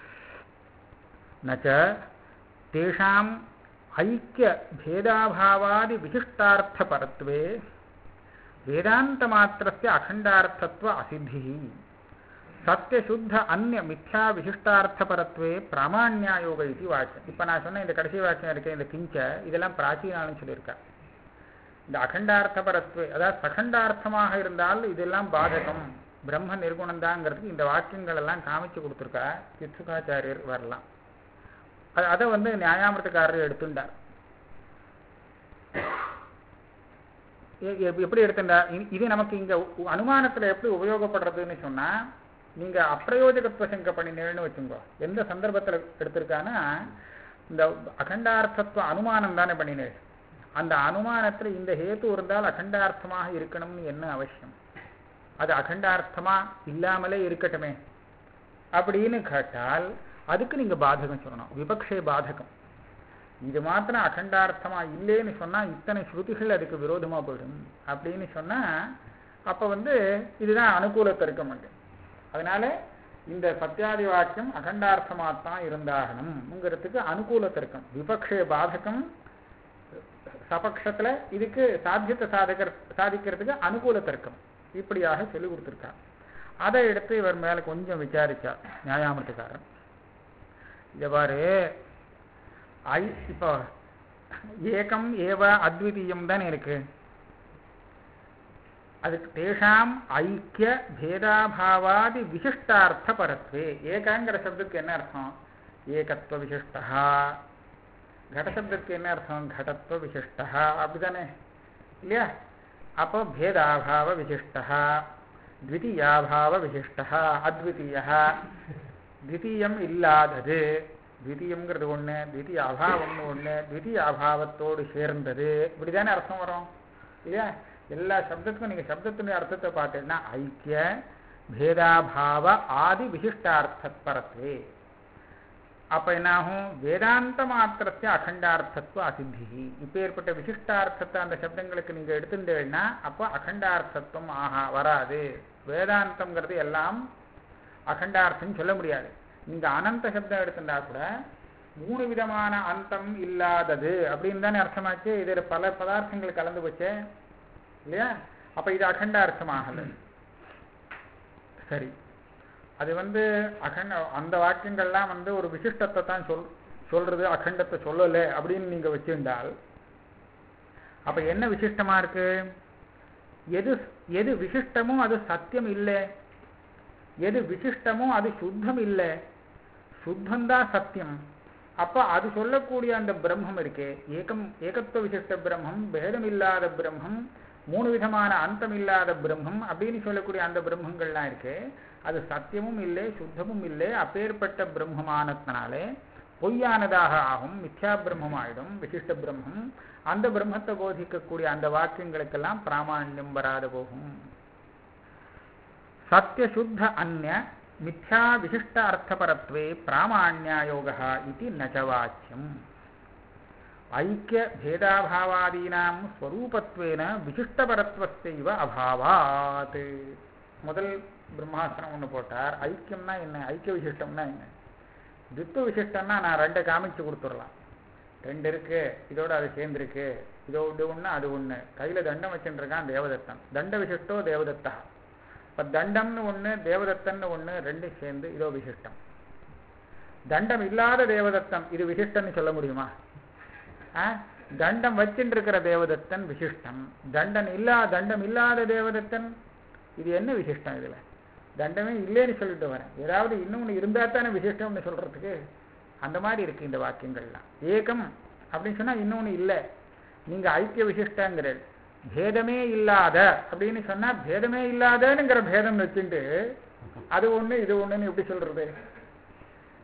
S1: நச்ச தேஷாம் ஐக்கிய பேதாபாவாதி விசிஷ்டார்த்த பரத்வே வேதாந்த மாத்திரஸ்ய அகண்டார்த்தத்வ அசித்தி சத்தியசுத்த அந்நிய மித்யா விசிஷ்டார்த்த பரத்வே பிராமாண்யாயோக இது வாக்கியம். இப்ப நான் சொன்ன இந்த கடைசி வாக்கியம் இருக்கேன், இந்த கிஞ்ச, இதெல்லாம் பிராச்சீனாலும் சொல்லியிருக்கா. இந்த அகண்டார்த்த பரத்வே, அதாவது சகண்டார்த்தமாக இருந்தால் இதெல்லாம் பாதகம், பிரம்ம நிர்குணந்தாங்கிறதுக்கு இந்த வாக்கியங்கள் எல்லாம் காமிச்சு கொடுத்துருக்கா. சித்சுகாச்சாரியர் வரலாம், அதை வந்து நியாயாமிரதக்காரர் எடுத்துட்டார். எப்படி எடுத்துட்டார்? இது நமக்கு இங்க அனுமானத்துல எப்படி உபயோகப்படுறதுன்னு சொன்னா, நீங்க அப்பிரயோஜகத்துவ சங்க பண்ணினேன்னு வச்சுங்கோ. எந்த சந்தர்ப்பத்துல எடுத்திருக்கான்னா, இந்த அகண்டார்த்தத்துவ அனுமானம் தானே பண்ணினேன். அந்த அனுமானத்துல இந்த ஹேத்து இருந்தால் அகண்டார்த்தமாக இருக்கணும்னு என்ன அவசியம்? அது அகண்டார்த்தமா இல்லாமலே இருக்கட்டுமே அப்படின்னு கேட்டால் அதுக்கு நீங்க பாதகம் சொல்லணும், விபக்ஷே பாதகம். இது மாத்திரம் அகண்டார்த்தமா இல்லைன்னு சொன்னா இத்தனை ஸ்ருதிகள் அதுக்கு விரோதமா போயிடும் அப்படின்னு சொன்னா அப்ப வந்து இதுதான் அனுகூல தர்க்கம் உண்டு. அதனால இந்த சத்தியாதி வாக்கியம் அகண்டார்த்தமாத்தான் இருந்தாகணும்ங்கிறதுக்கு அனுகூல தர்க்கம், விபக்ஷே பாதகம். சபக்ஷத்துல இதுக்கு சாத்தியத்தை சாதிக்கிற சாதிக்கிறதுக்கு அனுகூல தர்க்கம் இப்படியாக சொல்லி கொடுத்திருக்கார். அதை எடுத்து இவர் மேல கொஞ்சம் விசாரிச்சார் நியாயாமிரதக்காரன். இவ்வாறு ஐ இப்போ ஏகம் ஏவ அத்விதீயம் தானே இருக்கு. அதுக்கு தேஷாம் ஐக்கிய பேதாபாவாதி விசிஷ்டார்த்த பரத்வே. ஏகாங்கிற சப்தத்துக்கு என்ன அர்த்தம்? ஏகத்துவ விசிஷ்டா. கடசப்தத்துக்கு என்ன அர்த்தம்? கடத்துவ விசிஷ்டா. அப்படிதானே இல்லையா? அப்போ பேதாபாவ விசிஷ்டா, த்விதீயாபாவ விசிஷ்டா, அத்விதீயா, த்விதீயம் இல்லாதது. த்விதீயம்ங்கிறது ஒண்ணு, த்விதீய அபாவம்னு ஒண்ணு, த்விதீய அபாவத்தோடு சேர்ந்தது, இப்படிதானே அர்த்தம் வரும் இல்லையா? எல்லா சப்தத்துக்கும் நீங்க சப்தத்தினுடைய அர்த்தத்தை பார்த்தீங்கன்னா ஐக்கிய பேதாபாவ ஆதி விசிஷ்டார்த்தத்பரத்வே. அப்ப என்னாகும்? வேதாந்த மாத்திரத்தை அகண்டார்த்தத்துவ அசித்தி. இப்ப ஏற்பட்ட விசிஷ்டார்த்தத்தை அந்த சப்தங்களுக்கு நீங்க எடுத்துட்டேன்னா அப்போ அகண்டார்த்தத்துவம் ஆஹா வராது. வேதாந்தம்ங்கிறது எல்லாம் அகண்டார்த்தம் சொல்ல முடியாது. நீங்க அனந்த சப்தம் எடுத்துட்டா கூட மூணு விதமான அந்தம் இல்லாதது அப்படின்னு தானே அர்த்தமாச்சு. இதுல பல பதார்த்தங்கள் கலந்து போச்சே இல்லையா? அப்ப இது அகண்டார்த்தமாகல. சரி, அது வந்து அகண்ட அந்த வாக்கியங்கள்லாம் வந்து ஒரு விசிஷ்டத்தை தான் சொல் சொல்றது அகண்டத்தை சொல்லல அப்படின்னு நீங்க வச்சிருந்தால் அப்ப என்ன விசிஷ்டமா இருக்கு? எது எது விசிஷ்டமோ அது சத்தியம் இல்லை, எது விசிஷ்டமோ அது சுத்தம் இல்லை. சுத்தம்தான் சத்தியம். அப்ப அது சொல்லக்கூடிய அந்த பிரம்மம் இருக்கே, ஏகம் ஏகத்துவ விசிஷ்ட பிரம்மம், பேதம் இல்லாத பிரம்மம், மூணு விதமான அந்தம் இல்லாத பிரம்மம் அப்படின்னு சொல்லக்கூடிய அந்த பிரம்மங்கள்லாம் இருக்கு, அது சத்தியமும் இல்லை சுத்தமும் இல்லை. அப்பேற்பட்ட பிரம்மமானத்தினாலே பொய்யானதாக ஆகும், மித்யா பிரம்மம் ஆயிடும் விசிஷ்ட பிரம்மம். அந்த பிரம்மத்தை போதிக்கக்கூடிய அந்த வாக்கியங்களுக்கெல்லாம் பிராமாண்யம் வராது போகும். சத்தியசுத்த அந்நிய மித்யா விசிஷ்ட அர்த்தபரத்வே பிராமாண்யாயோகா இது நச்சவாச்சியம். ஐக்கிய பேதாபாவாதீனாம் ஸ்வரூபத்வேன விசிஷ்டபரத்வஸ்யைவ அபாவாத். முதல் பிரம்மாஸ்திரம் ஒன்று போட்டார். ஐக்கியம்னா என்ன, ஐக்கிய விசிஷ்டம்னா என்ன? தித்துவ விசிஷ்டம்னா நான் ரெண்டை காமிச்சு கொடுத்துடலாம். ரெண்டு இருக்கு, இதோட அது சேர்ந்துருக்கு, இதோடு ஒன்று அது ஒன்று. கையில் தண்டம் வச்சுருக்கான் தேவதத்தன், தண்ட விசிஷ்டோ தேவதத்தா. இப்போ தண்டம்னு ஒன்று தேவதத்தன்னு ஒன்று, ரெண்டு சேர்ந்து இதோ விசிஷ்டம். தண்டம் இல்லாத தேவதத்தன் இது விசிஷ்டன்னு சொல்ல முடியுமா? தண்டம் வச்சுட்டு இருக்கிற தேவதத்தன் விசிஷ்டம். தண்டன் இல்லா தண்டம் இல்லாத தேவதத்தன் இது என்ன விசிஷ்டம்? இதுல தண்டமே இல்லைன்னு சொல்லிட்டு வரேன். ஏதாவது இன்னொன்று இருந்தா தானே விசிஷ்டம்னு சொல்றதுக்கு. அந்த மாதிரி இருக்கு இந்த வாக்கியங்கள்லாம். ஏகம் அப்படின்னு சொன்னா இன்னொன்று இல்லை. நீங்க ஐக்கிய விசிஷ்டங்கிற பேதமே இல்லாத அப்படின்னு சொன்னா பேதமே இல்லாதங்கிற பேதம் வச்சுட்டு அது ஒண்ணு இது ஒண்ணுன்னு எப்படி சொல்றது?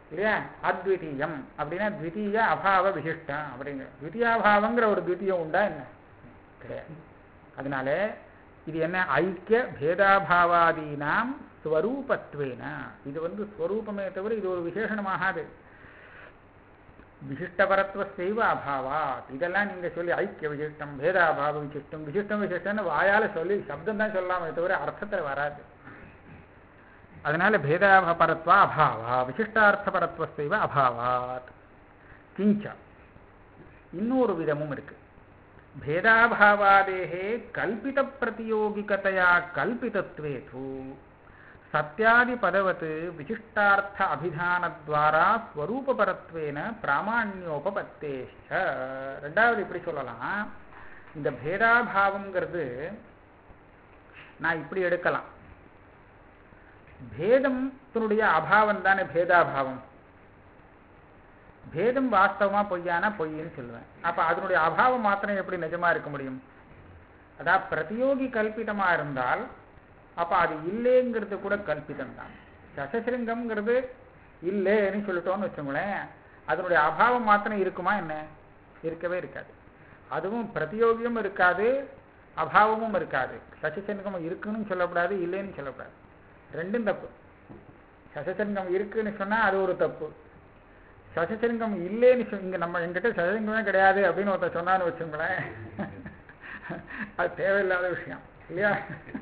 S1: இல்லையா? அத்விதீயம் அப்படின்னா த்விதீய அபாவ விசிஷ்டம் அப்படிங்கிற த்விதீயாபாவங்கிற ஒரு த்விதீயம் உண்டா என்ன? கிடையாது. அதனால இது என்ன? ஐக்கிய பேதாபாவாதீனாம் ஸ்வரூபத்வேன. இது வந்து ஸ்வரூபமே தவிர இது ஒரு விசேஷணமாகாது. விசிஷ்டபரத்வசைவ அபாவாத் இதெல்லாம் நீங்க சொல்லி ஐக்கிய விசிஷ்டம் பேதாபாவ விசிஷ்டம் விசிஷ்டம் விசிஷ்டம்னு வாயால சொல்லி சப்தம் தான் சொல்லாமே தவிர அர்த்தத்தில் வராது. அதனால பேதாபரத்வா அபாவா விசிஷ்டார்த்தபரத்வசைவ அபாவாத். கிஞ்ச இன்னொரு விதமும் இருக்கு. பேதாபாவாதேஹே கல்பித பிரதியோகிகதையா கல்பிதத்வேது சத்யாதி பதவத் விசிஷ்டார்த்த அபிதானத்வாரா ஸ்வரூபபரத்வேன பிராமாண்யோபபத்தேஷ்ச. ரெண்டாவது இப்படி சொல்லலாம், இந்த பேதாபாவங்கிறது நான் இப்படி எடுக்கலாம். பேதத்தினுடைய அபாவம் தானே பேதாபாவம். பேதம் வாஸ்தவமா பொய்யானா பொய்ன்னு சொல்லுவேன். அப்ப அதனுடைய அபாவம் மாத்திரம் எப்படி நிஜமா இருக்க முடியும்? அதாவது பிரதியோகி கல்பிதமா இருந்தால் அப்ப அது இல்லைங்கிறது கூட கல்பிதம் தான். சசசிருங்கம்ங்கிறது இல்லைன்னு சொல்லிட்டோம்னு வச்சுங்களேன், அதனுடைய அபாவம் மாத்திரம் இருக்குமா என்ன? இருக்கவே இருக்காது. அதுவும் பிரதியோகியும் இருக்காது, அபாவமும் இருக்காது. சசசிருங்கம் இருக்குன்னு சொல்லக்கூடாது, இல்லைன்னு சொல்லக்கூடாது. ரெண்டும் தப்பு. சசசிருங்கம் இருக்குன்னு சொன்னா அது ஒரு தப்பு. சசசிருங்கம் இல்லைன்னு சொ இங்க நம்ம எங்கிட்ட சசசிருங்கமே கிடையாது அப்படின்னு ஒருத்தர் சொன்னான்னு வச்சுங்களேன், அது தேவையில்லாத விஷயம் இல்லையா?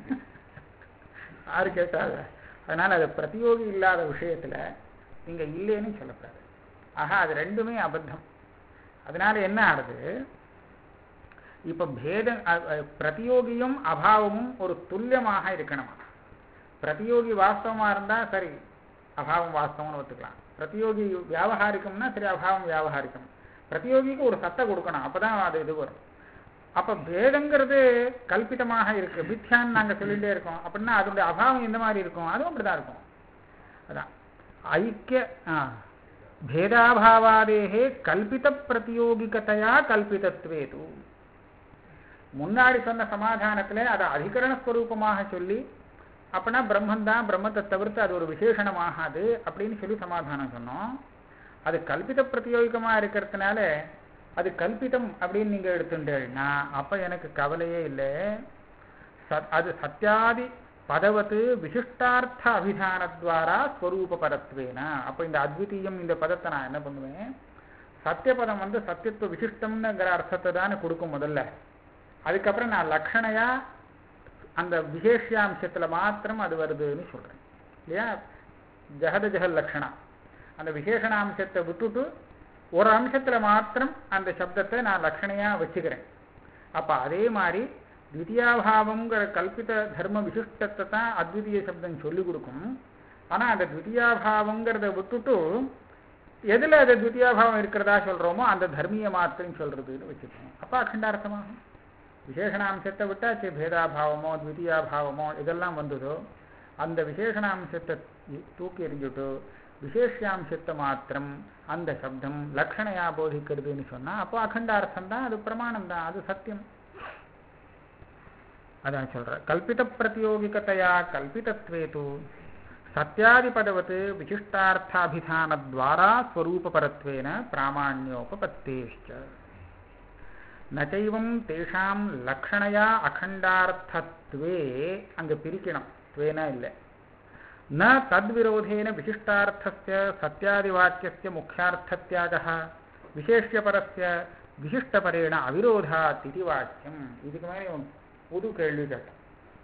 S1: யாரு கேட்டாங்க. அதனால அது பிரதியோகி இல்லாத விஷயத்துல நீங்க இல்லைன்னு சொல்லக்கூடாது. ஆக அது ரெண்டுமே அபத்தம். அதனால என்ன ஆகுது? இப்ப பேதம் பிரதியோகியும் அபாவமும் ஒரு துல்லியமாக இருக்கணுமா. பிரதியோகி வாஸ்தவமா இருந்தா சரி, அபாவம் வாஸ்தவம்னு ஒத்துக்கலாம். பிரதியோகி வியாபகாரிக்கம்னா சரி, அபாவம் வியாபகாரிக்கம். பிரதியோகிக்கு ஒரு சத்தை கொடுக்கணும், அப்பதான் அது இது வரும். அப்ப பேதங்கிறது கல்பிதமாக இருக்கு, மித்யான்னு நாங்க சொல்லிட்டே இருக்கோம். அப்படின்னா அதனுடைய அபாவம் எந்த மாதிரி இருக்கும்? அதுவும் அப்படிதான் இருக்கும். அதான் ஐக்கிய பேதாபாவாதேஹே கல்பித பிரதியோகிகதையா கல்பிதத்வேது. முன்னாடி சொன்ன சமாதானத்துல அதை அதிகரணஸ்வரூபமாக சொல்லி அப்படின்னா பிரம்மந்தான், பிரம்மத்தை தவிர்த்து அது ஒரு விசேஷணமாகாது அப்படின்னு சொல்லி சமாதானம் சொன்னோம். அது கல்பித பிரதியோகிகமா இருக்கிறதுனால அது கல்பிதம் அப்படின்னு நீங்க எடுத்துட்டேன்னா அப்ப எனக்கு கவலையே இல்லை. அது சத்யாதி பதவத்து விசிஷ்டார்த்த அபிதானத்வாரா ஸ்வரூப பரத்வேனா. அப்ப இந்த அத்விதீயம் இந்த பதத்தை நான் என்ன பண்ணுவேன்? சத்தியபதம் வந்து சத்தியத்துவ விசிஷ்டம்ங்கிற அர்த்தத்தை தானே கொடுக்கும் முதல்ல. அதுக்கப்புறம் நான் லக்ஷணையா அந்த விசேஷாம்சத்துல மாத்திரம் அது வருதுன்னு சொல்றேன் இல்லையா? ஜெகத ஜெகல் லக்ஷணா அந்த விசேஷணாம்சத்தை விட்டுட்டு ஒரு அம்சத்துல மாத்திரம் அந்த சப்தத்தை நான் லக்ஷணையா வச்சுக்கிறேன். அப்ப அதே மாதிரி த்விதீயாபாவங்கிற கல்பித தர்ம விசிஷ்டத்தை தான் அத்விதீய சப்தம் சொல்லி கொடுக்கும். ஆனா அந்த த்விதீயாபாவங்கிறத விட்டுட்டு எதுல அது த்விதீயாபாவம் இருக்கிறதா சொல்றோமோ அந்த தர்மிய மாத்திரம் சொல்றதுன்னு வச்சுக்கோங்க. அப்ப அகண்டார்த்தமாகும். விசேஷணாம்சத்தை விட்டாச்சு, பேதாபாவமோ த்விதீயாபாவமோ இதெல்லாம் வந்ததோ அந்த விசேஷணாம்சத்தை தூக்கி எறிஞ்சுட்டு விசேஷாம்சத்தை மாத்திரம் அந்த சப்தம் லக்ஷணையா போதிக்கிறதுன்னு சொன்னா அப்போ அகண்டார்த்தம் தான், அது பிரமாணம் தான், அது சத்தியம். அதான் சொல்ற கல்பித பிரதியோகிகதையா கல்பிதத்வேது சத்யாதிபதவத் விசிஷ்டார்த்தாபிதானத்வாரா ஸ்வரூபபரத்வேன பிராமாண்யோபபத்தேஷ்ச. நச்சைவம் தேஷாம் லக்ஷணையா அகண்டார்த்தத்வே, அங்க பிரிக்கணும், துவேனா இல்லை. ந தத்விரோதேன விசிஷ்டார்த்தஸ்ய சத்யாதிவாக்கியஸ்ய முக்கியார்த்தத்யாகः விசேஷ்யபரஸ்ய விசிஷ்டபரேண அவிரோதாத் இதி வாக்கியம். இதுக்கு மேலே புது கேள்வி கேட்டான்.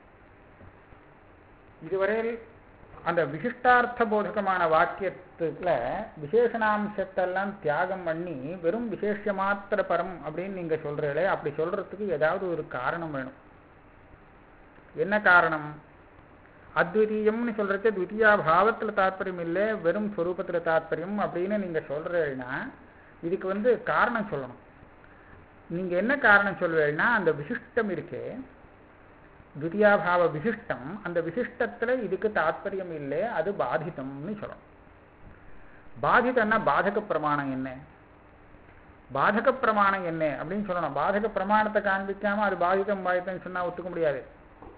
S1: இதுவரையில் அந்த விசிஷ்டார்த்த போதகமான வாக்கியத்துல விசேஷணாம்சத்தெல்லாம் தியாகம் பண்ணி வெறும் விசேஷ மாத்திர பரம் அப்படின்னு நீங்க சொல்றீங்களே, அப்படி சொல்றதுக்கு ஏதாவது ஒரு காரணம் வேணும். என்ன காரணம்? அத்விதீயம்னு சொல்றது த்விதீயா பாவத்துல தாற்பயம் இல்லை, வெறும் ஸ்வரூபத்துல தாற்பயம் அப்படின்னு நீங்க சொல்றீங்கன்னா இதுக்கு வந்து காரணம் சொல்லணும். நீங்க என்ன காரணம் சொல்வீங்கன்னா அந்த விசிஷ்டம் இருக்கே த்விதீயாபாவ விசிஷ்டம், அந்த விசிஷ்டத்துல இதுக்கு தாற்பயம் இல்லை, அது பாதிதம்னு சொல்லணும். பாதிதம்னா பாதக பிரமாணம் என்ன, பாதக பிரமாணம் என்ன அப்படின்னு சொல்லணும். பாதக பிரமாணத்தை காண்பிக்காம அது பாதிதம் பாதிதம் சொன்னா ஒத்துக்க முடியாது.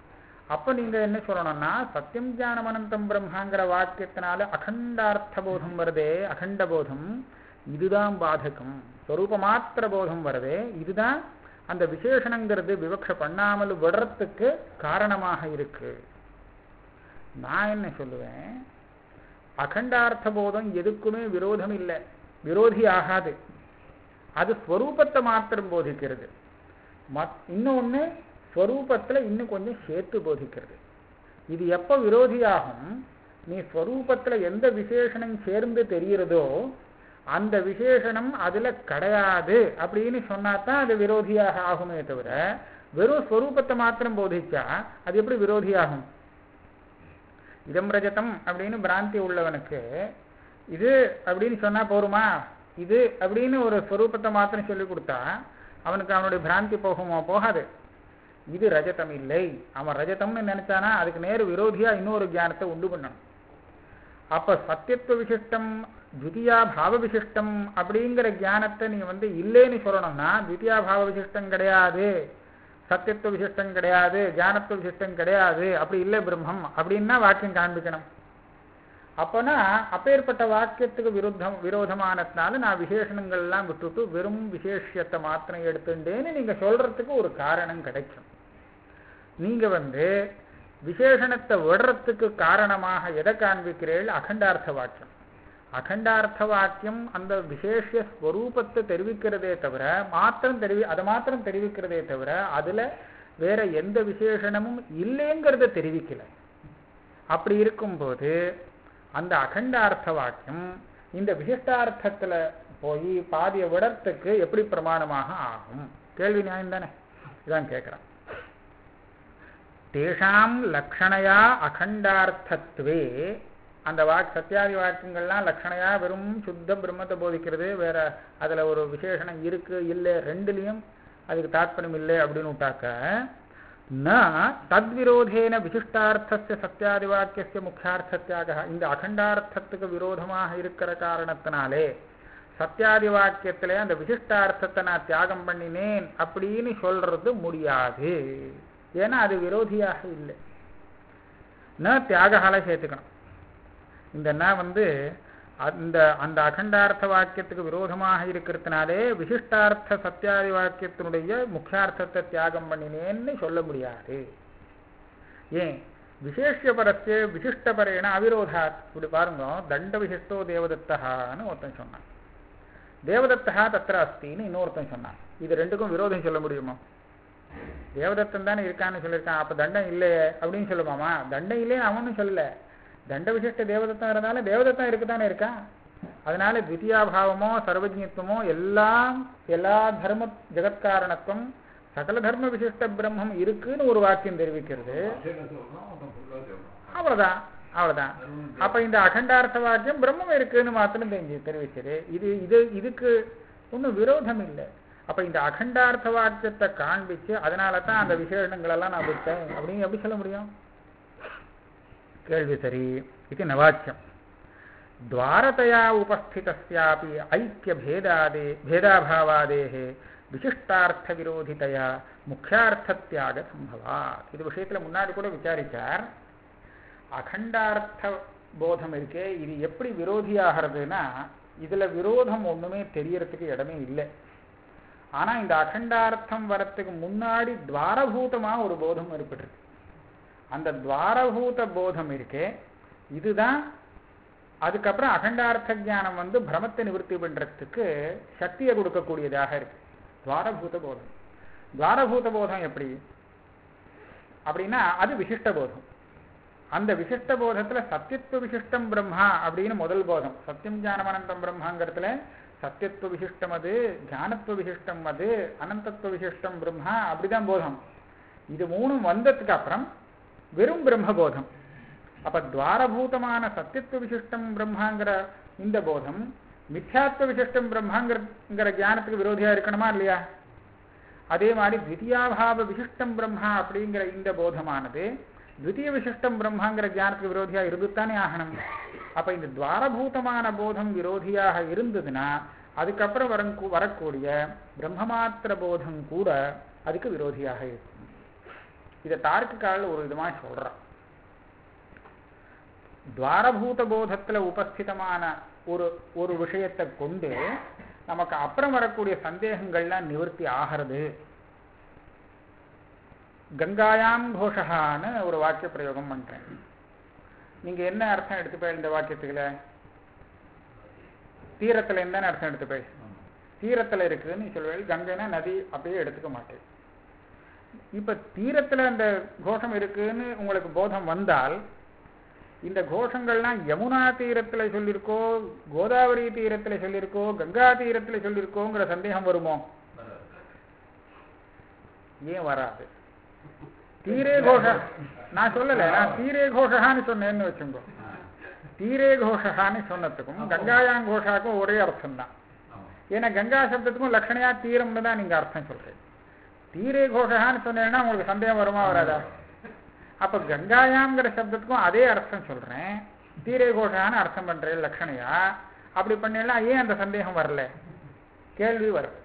S1: அப்ப நீங்க என்ன சொல்லணும்னா சத்தியம் ஞானம் அனந்தம் பிரம்மாங்கிற வாக்கியத்தினால அகண்டார்த்த போதம் வருதே, அகண்ட போதம் இதுதான் பாதகம். ஸ்வரூப மாத்திர போதம் வருதே, இதுதான் அந்த விசேஷணங்கிறது விவக்ஷ பண்ணாமல் விடுறதுக்கு காரணமாக இருக்கு. நான் என்ன சொல்லுவேன், அகண்டார்த்த போதம் எதுக்குமே விரோதம் இல்லை, விரோதி ஆகாது. அது ஸ்வரூபத்தை மாத்திரம் போதிக்கிறது. இன்னொன்னு ஸ்வரூபத்துல இன்னும் கொஞ்சம் சேர்த்து போதிக்கிறது. இது எப்ப விரோதியாகும், நீ ஸ்வரூபத்துல எந்த விசேஷணம் சேர்ந்து தெரிகிறதோ அந்த விசேஷணம் அதுல கிடையாது அப்படின்னு சொன்னாதான் அது விரோதியாக ஆகுமே தவிர, வெறும் ஸ்வரூபத்தை மாத்திரம் போதிச்சா அது எப்படி விரோதியாகும்? இதம் ரஜதம் அப்படின்னு பிராந்தி உள்ளவனுக்கு இது அப்படின்னு சொன்னா போருமா? இது அப்படின்னு ஒரு ஸ்வரூபத்தை மாத்திரம் சொல்லி கொடுத்தா அவனுக்கு அவனுடைய பிராந்தி போகுமோ? போகாது. இது ரஜதம் இல்லை, அவன் ரஜதம்னு நினைச்சானா அதுக்கு நேரு விரோதியா இன்னொரு ஞானத்தை உண்டு பண்ணணும். அப்ப சத்தியத்துவ விசிஷ்டம் த்விதியா பாவ விசிஷ்டம் அப்படிங்கிற ஞானத்தை நீ வந்து இல்லைன்னு சொல்லணும்னா, த்விதியா பாவ விசிஷ்டம் கிடையாது, சத்தியத்துவ விசிஷ்டம் கிடையாது, ஞானத்துவ விசிஷ்டம் கிடையாது, அப்படி இல்லை பிரம்மம் அப்படின்னா வாக்கியம் காண்பிக்கணும். அப்போனா அப்பேற்பட்ட வாக்கியத்துக்கு விருத்தம் விரோதமானதுனால நான் விசேஷணங்கள் எல்லாம் விட்டுட்டு வெறும் விசேஷத்தை மாத்திரம் எடுத்துட்டேன்னு நீங்க சொல்றதுக்கு ஒரு காரணம் கிடைக்கும். நீங்க வந்து விசேஷணத்தை விடுறதுக்கு காரணமாக எதை காண்பிக்கிறீர்கள்? அகண்டார்த்த வாக்கியம். அகண்டார்த்த வாக்கியம் அந்த விசேஷ ஸ்வரூபத்தை தெரிவிக்கிறதே தவிர மாத்திரம் தெரிவி அதை மாத்திரம் தெரிவிக்கிறதே தவிர அதுல வேற எந்த விசேஷணமும் இல்லைங்கிறத தெரிவிக்கல. அப்படி இருக்கும்போது அந்த அகண்டார்த்த வாக்கியம் இந்த விசிஷ்டார்த்தத்துல போய் பாதிய விடத்துக்கு எப்படி பிரமாணமாக ஆகும்? கேள்வி நியாயம் தானே? இதான் கேட்கிறான். தேஷாம் லக்ஷணையா அகண்டார்த்தத்வே, அந்த வாக் சத்தியாதி வாக்கியங்கள்லாம் லக்ஷணையா வெறும் சுத்த பிரம்மத்தை போதிக்கிறது, வேற அதுல ஒரு விசேஷணம் இருக்கு இல்லை ரெண்டுலையும் அதுக்கு தாத்பரியம் இல்லை அப்படின்னு விட்டாக்க, ந தத்விரோதேன விசிஷ்டார்த்தஸ்ய சத்தியாதி வாக்கியஸ்ய முக்கியார்த்தத்யாக, இந்த அகண்டார்த்தத்துக்கு விரோதமாக இருக்கிற காரணத்தினாலே சத்தியாதி வாக்கியத்திலே அந்த விசிஷ்டார்த்தத்தை நான் தியாகம் பண்ணினேன் அப்படின்னு சொல்றது முடியாது. ஏன்னா அது விரோதியாக இல்லை. ந தியாகால சேர்த்துக்கணும். இந்த ந வந்து அந்த அந்த அகண்டார்த்த வாக்கியத்துக்கு விரோதமாக இருக்கிறதுனாலே விசிஷ்டார்த்த சத்தியாதி வாக்கியத்தினுடைய முக்கியார்த்தத்தை தியாகம் பண்ணினேன்னு சொல்ல முடியாது. ஏன்? விசேஷபரஸ்ய விசிஷ்டபரேன அவிரோதாத். இப்படி பாருங்க, தண்ட விசிஷ்டோ தேவதத்தான்னு ஒருத்தன் சொன்னான், தேவதத்தா தத்திர அஸ்தின்னு இன்னொருத்தன் சொன்னான். இது ரெண்டுக்கும் விரோதம் சொல்ல முடியுமா? தேவதத்தன் தானே இருக்கான்னு சொல்லியிருக்கான், அப்ப தண்டம் இல்லையே அப்படின்னு சொல்லுமாமா? தண்டம் இல்லைன்னு அவனும் சொல்லல, தண்ட விசிஷ்ட தேவதத்தம் இருந்தாலும் தேவதத்தம் இருக்குதானே இருக்கான். அதனால த்விதியாபாவமோ சர்வஜ்ஞத்துவமோ எல்லாம் எல்லா தர்ம ஜெகத்காரணத்துவம் சகல தர்ம விசிஷ்ட பிரம்மம் இருக்குன்னு ஒரு வாக்கியம் தெரிவிக்கிறது. அவ்வளவுதான் அவ்வளவுதான். அப்ப இந்த அகண்டார்த்த வாக்கியம் பிரம்மம் இருக்குன்னு மாத்திரம் தெரிஞ்சு தெரிவிச்சது. இது இது இதுக்கு ஒன்றும் விரோதம் இல்லை. அப்ப இந்த அகண்டார்த்த வாக்கியத்தை காண்பிச்சு அதனால தான் அந்த விசேஷங்கள் எல்லாம் நான் விட்டேன் அப்படின்னு எப்படி சொல்ல முடியும்? கேள்வி சரி. இது நவாக்கியம். துவாரதயா உபஸ்திதஸ்யாபி ஐக்கிய பேதாதே பேதாபாவாதேஹே விசிஷ்டார்த்த விரோதிதயா முக்கியார்த்த தியாக சம்பவாத். இது விஷயத்துல முன்னாடி கூட விசாரிச்சார். அகண்டார்த்த போதம் இருக்கே, இது எப்படி விரோதியாகிறதுனா இதுல விரோதம் ஒண்ணுமே தெரியறதுக்கு இடமே இல்லை. ஆனா இந்த அகண்டார்த்தம் வரத்துக்கு முன்னாடி துவாரபூதமா ஒரு போதம் ஏற்பட்டிருக்கு. அந்த துவாரபூத போதம் இருக்கே, இதுதான் அதுக்கப்புறம் அகண்டார்த்த ஞானம் வந்து பிரமத்தை நிவர்த்தி பண்றதுக்கு சக்தியை கொடுக்கக்கூடியதாக இருக்கு. துவாரபூத போதம். துவாரபூத போதம் எப்படி அப்படின்னா அது விசிஷ்ட போதம். அந்த விசிஷ்ட போதத்துல சத்தியத்துவ விசிஷ்டம் பிரம்மா அப்படின்னு முதல் போதம். சத்தியம் ஞானம் அனந்தம் பிரம்மாங்கிறதுல சத்தியத்துவ விசிஷ்டம் அது, ஞானத்துவ விசிஷ்டம் அது, அனந்தத்துவ விசிஷ்டம் பிரம்மா அப்படிதான் போதம். இது மூணும் வந்ததுக்கு அப்புறம் வெறும் பிரம்ம போதம். அப்ப துவாரபூதமான சத்தியத்துவ விசிஷ்டம் பிரம்மாங்கிற இந்த போதம் மித்யாத்வ விசிஷ்டம் பிரம்மாங்கிற ஞானத்துக்கு விரோதியா இருக்கணுமா இல்லையா? அதே மாதிரி த்விதியாபாவ விசிஷ்டம் பிரம்மா அப்படிங்கிற இந்த போதமானது த்விதீய விசிஷ்டம் பிரம்மாங்கிற ஞானத்துக்கு விரோதியா இருந்துத்தானே ஆகணும். அப்ப இந்த துவாரபூதமான போதம் விரோதியாக இருந்ததுன்னா அதுக்கப்புறம் வர வரக்கூடிய பிரம்மமாத்திர போதம் கூட அதுக்கு விரோதியாக இருக்கும். இதை தார்க்கிகால ஒரு விதமா சொல்றான். துவாரபூத போதத்துல உபஸ்திதமான ஒரு ஒரு விஷயத்தை கொண்டு நமக்கு அப்புறம் வரக்கூடிய சந்தேகங்கள்லாம் நிவர்த்தி ஆகிறது. கங்காயாம் கோஷகான்னு ஒரு வாக்கிய பிரயோகம் பண்றேன். நீங்க என்ன அர்த்தம் எடுத்துப்பேன் இந்த வாக்கியத்துக்குல? தீரத்துல இருந்தானே அர்த்தம் எடுத்துப்பேன். தீரத்துல இருக்குன்னு சொல்லுவேன். கங்கைனா நதி அப்படியே எடுத்துக்க மாட்டேன். இப்ப தீரத்துல அந்த கோஷம் இருக்குன்னு உங்களுக்கு போதம் வந்தால் இந்த கோஷங்கள்லாம் யமுனா தீரத்துல சொல்லியிருக்கோ, கோதாவரி தீரத்துல சொல்லியிருக்கோ, கங்கா தீரத்துல சொல்லியிருக்கோங்கிற சந்தேகம் வருமோ? ஏன் வராது? தீரே கோஷ நான் சொல்லல, நான் தீரே கோஷகான்னு சொன்னேன்னு வச்சுக்கோ. தீரே கோஷகான்னு சொன்னதுக்கும் கங்காயாங் கோஷாக்கும் ஒரே அர்த்தம் தான். ஏன்னா கங்கா சப்தத்துக்கும் லட்சணையா தீரம்னு தான் நீங்க அர்த்தம் சொல்றீங்க. தீரே கோஷகான்னு சொன்னேன்னா உங்களுக்கு சந்தேகம் வருமா வராதா? அப்ப கங்காயாங்கிற சப்தத்துக்கும் அதே அர்த்தம் சொல்றேன், தீரே கோஷகான்னு அர்த்தம் பண்றேன் லட்சணையா. அப்படி பண்ணா ஏன் அந்த சந்தேகம் வரல? கேள்வி வருது.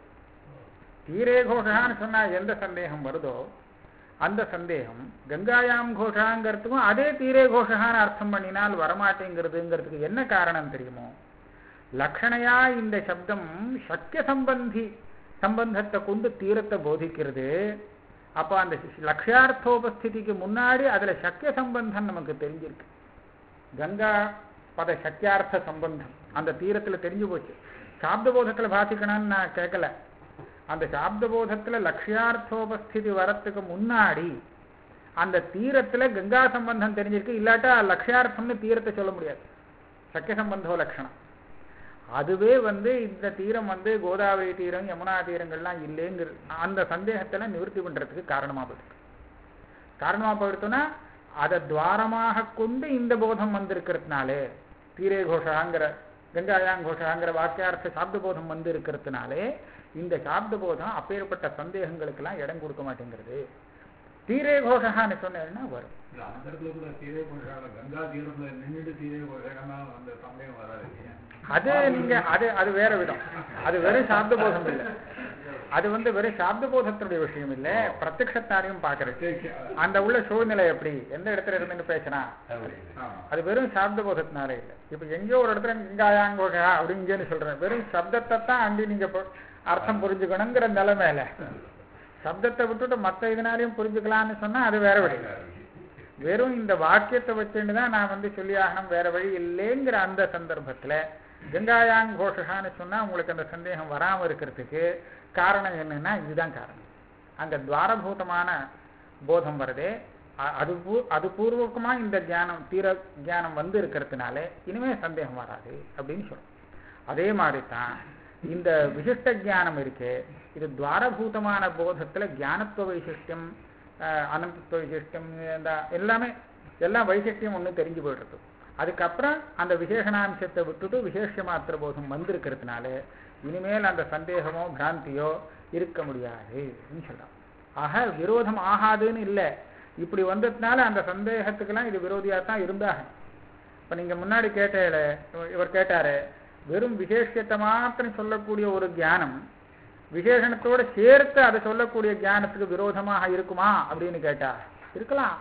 S1: தீரே கோஷகான்னு சொன்னா எந்த சந்தேகம் வருதோ அந்த சந்தேகம் கங்காயாம் கோஷாங்கிறதுக்கும் அதே தீரே கோஷகான்னு அர்த்தம் பண்ணினால் வரமாட்டேங்கிறதுங்கிறதுக்கு என்ன காரணம் தெரியுமோ? லக்ஷணையா இந்த சப்தம் சக்கிய சம்பந்தி சம்பந்தத்தை கொண்டு தீரத்தை போதிக்கிறது. அப்ப அந்த லட்சியார்த்தோபஸ்திதிக்கு முன்னாடி அதுல சக்கிய சம்பந்தம் நமக்கு தெரிஞ்சிருக்கு. கங்கா பத சக்கியார்த்த சம்பந்தம் அந்த தீரத்துல தெரிஞ்சு போச்சு. சாப்தபோதத்துல பாதிக்கணும்னு நான் கேட்கல. அந்த சாப்தபோதத்துல லட்சியார்த்தோபஸ்திதி வரத்துக்கு முன்னாடி அந்த தீரத்துல கங்கா சம்பந்தம் தெரிஞ்சிருக்கு. இல்லாட்டா லட்சியார்த்தம்னு தீரத்தை சொல்ல முடியாது. சக்கிய சம்பந்தோ லட்சணம். அதுவே வந்து இந்த தீரம் வந்து கோதாவரி தீரம் யமுனா தீரங்கள்லாம் இல்லைங்கிற அந்த சந்தேகத்துல நிவர்த்தி பண்றதுக்கு காரணமா போயிருக்கு. காரணமா போயிடுத்தோன்னா அதை துவாரமாக கொண்டு இந்த போதம் வந்திருக்கிறதுனாலே, தீரே கோஷாங்கிற கங்காயாங் கோஷாங்கிற வாக்கியார்த்த சாப்த போதம் வந்து இருக்கிறதுனாலே இந்த சாப்த போதம் அப்பேற்பட்ட சந்தேகங்களுக்கெல்லாம் இடம் கொடுக்க மாட்டேங்கிறது. தீரே கோஷகான்னு சொன்னேன்னா வரும்.
S3: அந்த இடத்துல கூட தீரே கோஷால கங்கா தீரத்துல நின்றுட்டு தீரே கோஷகன்னா அந்த சந்தேகம் வராது.
S1: அது நீங்க அது அது வேற விதம். அது வெறும் சாப்த போதம் இல்லை. அது வந்து வெறும் சாப்த போதத்தினுடைய விஷயம் இல்லை, பிரத்யக்ஷத்தாரையும் பார்க்கறது. அந்த உள்ள சூழ்நிலை எப்படி எந்த இடத்துல இருந்துன்னு பேசினா அது வெறும் சாப்த போதத்தினாலே இல்லை. இப்ப எங்கேயோ ஒரு இடத்துல கங்காயாங்கோஷா அப்படிங்கன்னு சொல்றேன். வெறும் சப்தத்தை தான் அண்டி நீங்க அர்த்தம் புரிஞ்சுக்கணுங்கிற நிலைமையில சப்தத்தை விட்டுட்டு மற்ற இதனாலையும் புரிஞ்சுக்கலாம்னு சொன்னா அது வேற வழி. வெறும் இந்த வாக்கியத்தை வச்சுன்னு தான் நான் வந்து சொல்லி ஆகணும், வேற வழி இல்லைங்கிற அந்த சந்தர்ப்பத்துல கங்காயாங் கோஷகான்னு சொன்னா உங்களுக்கு அந்த சந்தேகம் வராம இருக்கிறதுக்கு காரணம் என்னன்னா இதுதான் காரணம். அங்க துவாரபூதமான போதம் வருதே, அது அது பூர்வகமா இந்த தியானம் தீர தியானம் வந்து இருக்கிறதுனால இனிமே சந்தேகம் வராது அப்படின்னு சொல்றோம். அதே மாதிரி தான் இந்த விசிஷ்ட ஜானம் இருக்கு. இது துவாரபூதமான போதத்துல ஞானத்துவ வைசிஷ்டியம், அனந்தத்துவ வைசிஷ்டியம், எல்லாமே எல்லாம் வைசிஷ்டியம் ஒண்ணு தெரிஞ்சு போயிடுறது. அதுக்கப்புறம் அந்த விசேஷணாம்சத்தை விட்டுட்டு விசேஷ மாத்திர போதம் வந்திருக்கிறதுனால இனிமேல் அந்த சந்தேகமோ பிராந்தியோ இருக்க முடியாது அப்படின்னு சொல்லலாம். ஆக விரோதம் ஆகாதுன்னு இல்லை, இப்படி வந்ததுனால அந்த சந்தேகத்துக்கெல்லாம் இது விரோதியா தான் இருந்தாங்க. இப்ப நீங்க முன்னாடி கேட்ட இவர் கேட்டாரு, வெறும் விசேஷத்தை மாத்திரம் சொல்லக்கூடிய ஒரு ஞானம் விசேஷணத்தோட சேர்த்து அதை சொல்லக்கூடிய ஞானத்துக்கு விரோதமாக இருக்குமா அப்படின்னு கேட்டா இருக்கலாம்.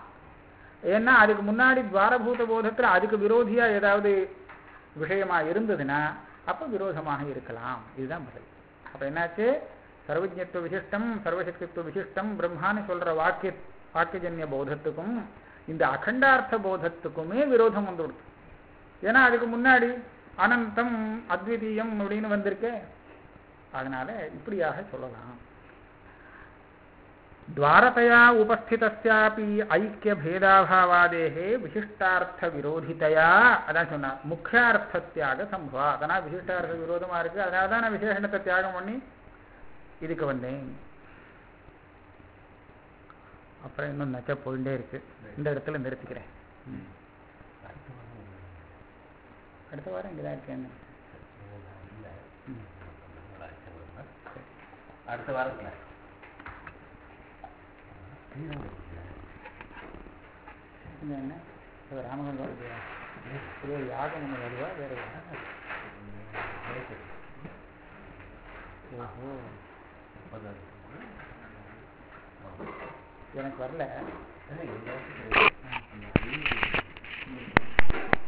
S1: ஏன்னா அதுக்கு முன்னாடி துவாரபூத போதத்துல அதுக்கு விரோதியா ஏதாவது விஷயமா இருந்ததுன்னா அப்ப விரோதமாக இருக்கலாம். இதுதான் பதில். அப்ப என்னாச்சு, சர்வஜத்துவ விசிஷ்டம் சர்வசக்தித்துவ விசிஷ்டம் பிரம்மான்னு சொல்ற வாக்கிய வாக்கியஜன்ய போதத்துக்கும் இந்த அகண்டார்த்த போதத்துக்குமே விரோதம் வந்து கொடுத்து. ஏன்னா அதுக்கு முன்னாடி அனந்தம் அத்விதீயம் அப்படின்னு வந்திருக்கே, அதனால இப்படியாக சொல்லலாம். द्वारतया उपस्थितस्यापि ऐक्य भेदाभावादेहे विशिष्टार्थ विरोधितया அதான் சொன்னா முக்கியார்த்த தியாக சம்பவா. அதனால் விசிஷ்டார்த்த விரோதமா இருக்கு, அதனால தான் நான் விசேஷணத்தை தியாகம் பண்ணி இதுக்கு வந்தேன். அப்புறம் இன்னும் நச்ச போயிட்டே இருக்கு. இந்த இடத்துல நிறுத்திக்கிறேன். அடுத்த வாரம் இங்கதான் இருக்கேன்.
S2: அடுத்த வாரத்துல
S1: என்ன ராமகன் வருவா, யாகம் ஒன்று வருவா, வேற ஓஹோ எனக்கு வரல.
S2: எல்லாத்துக்கும்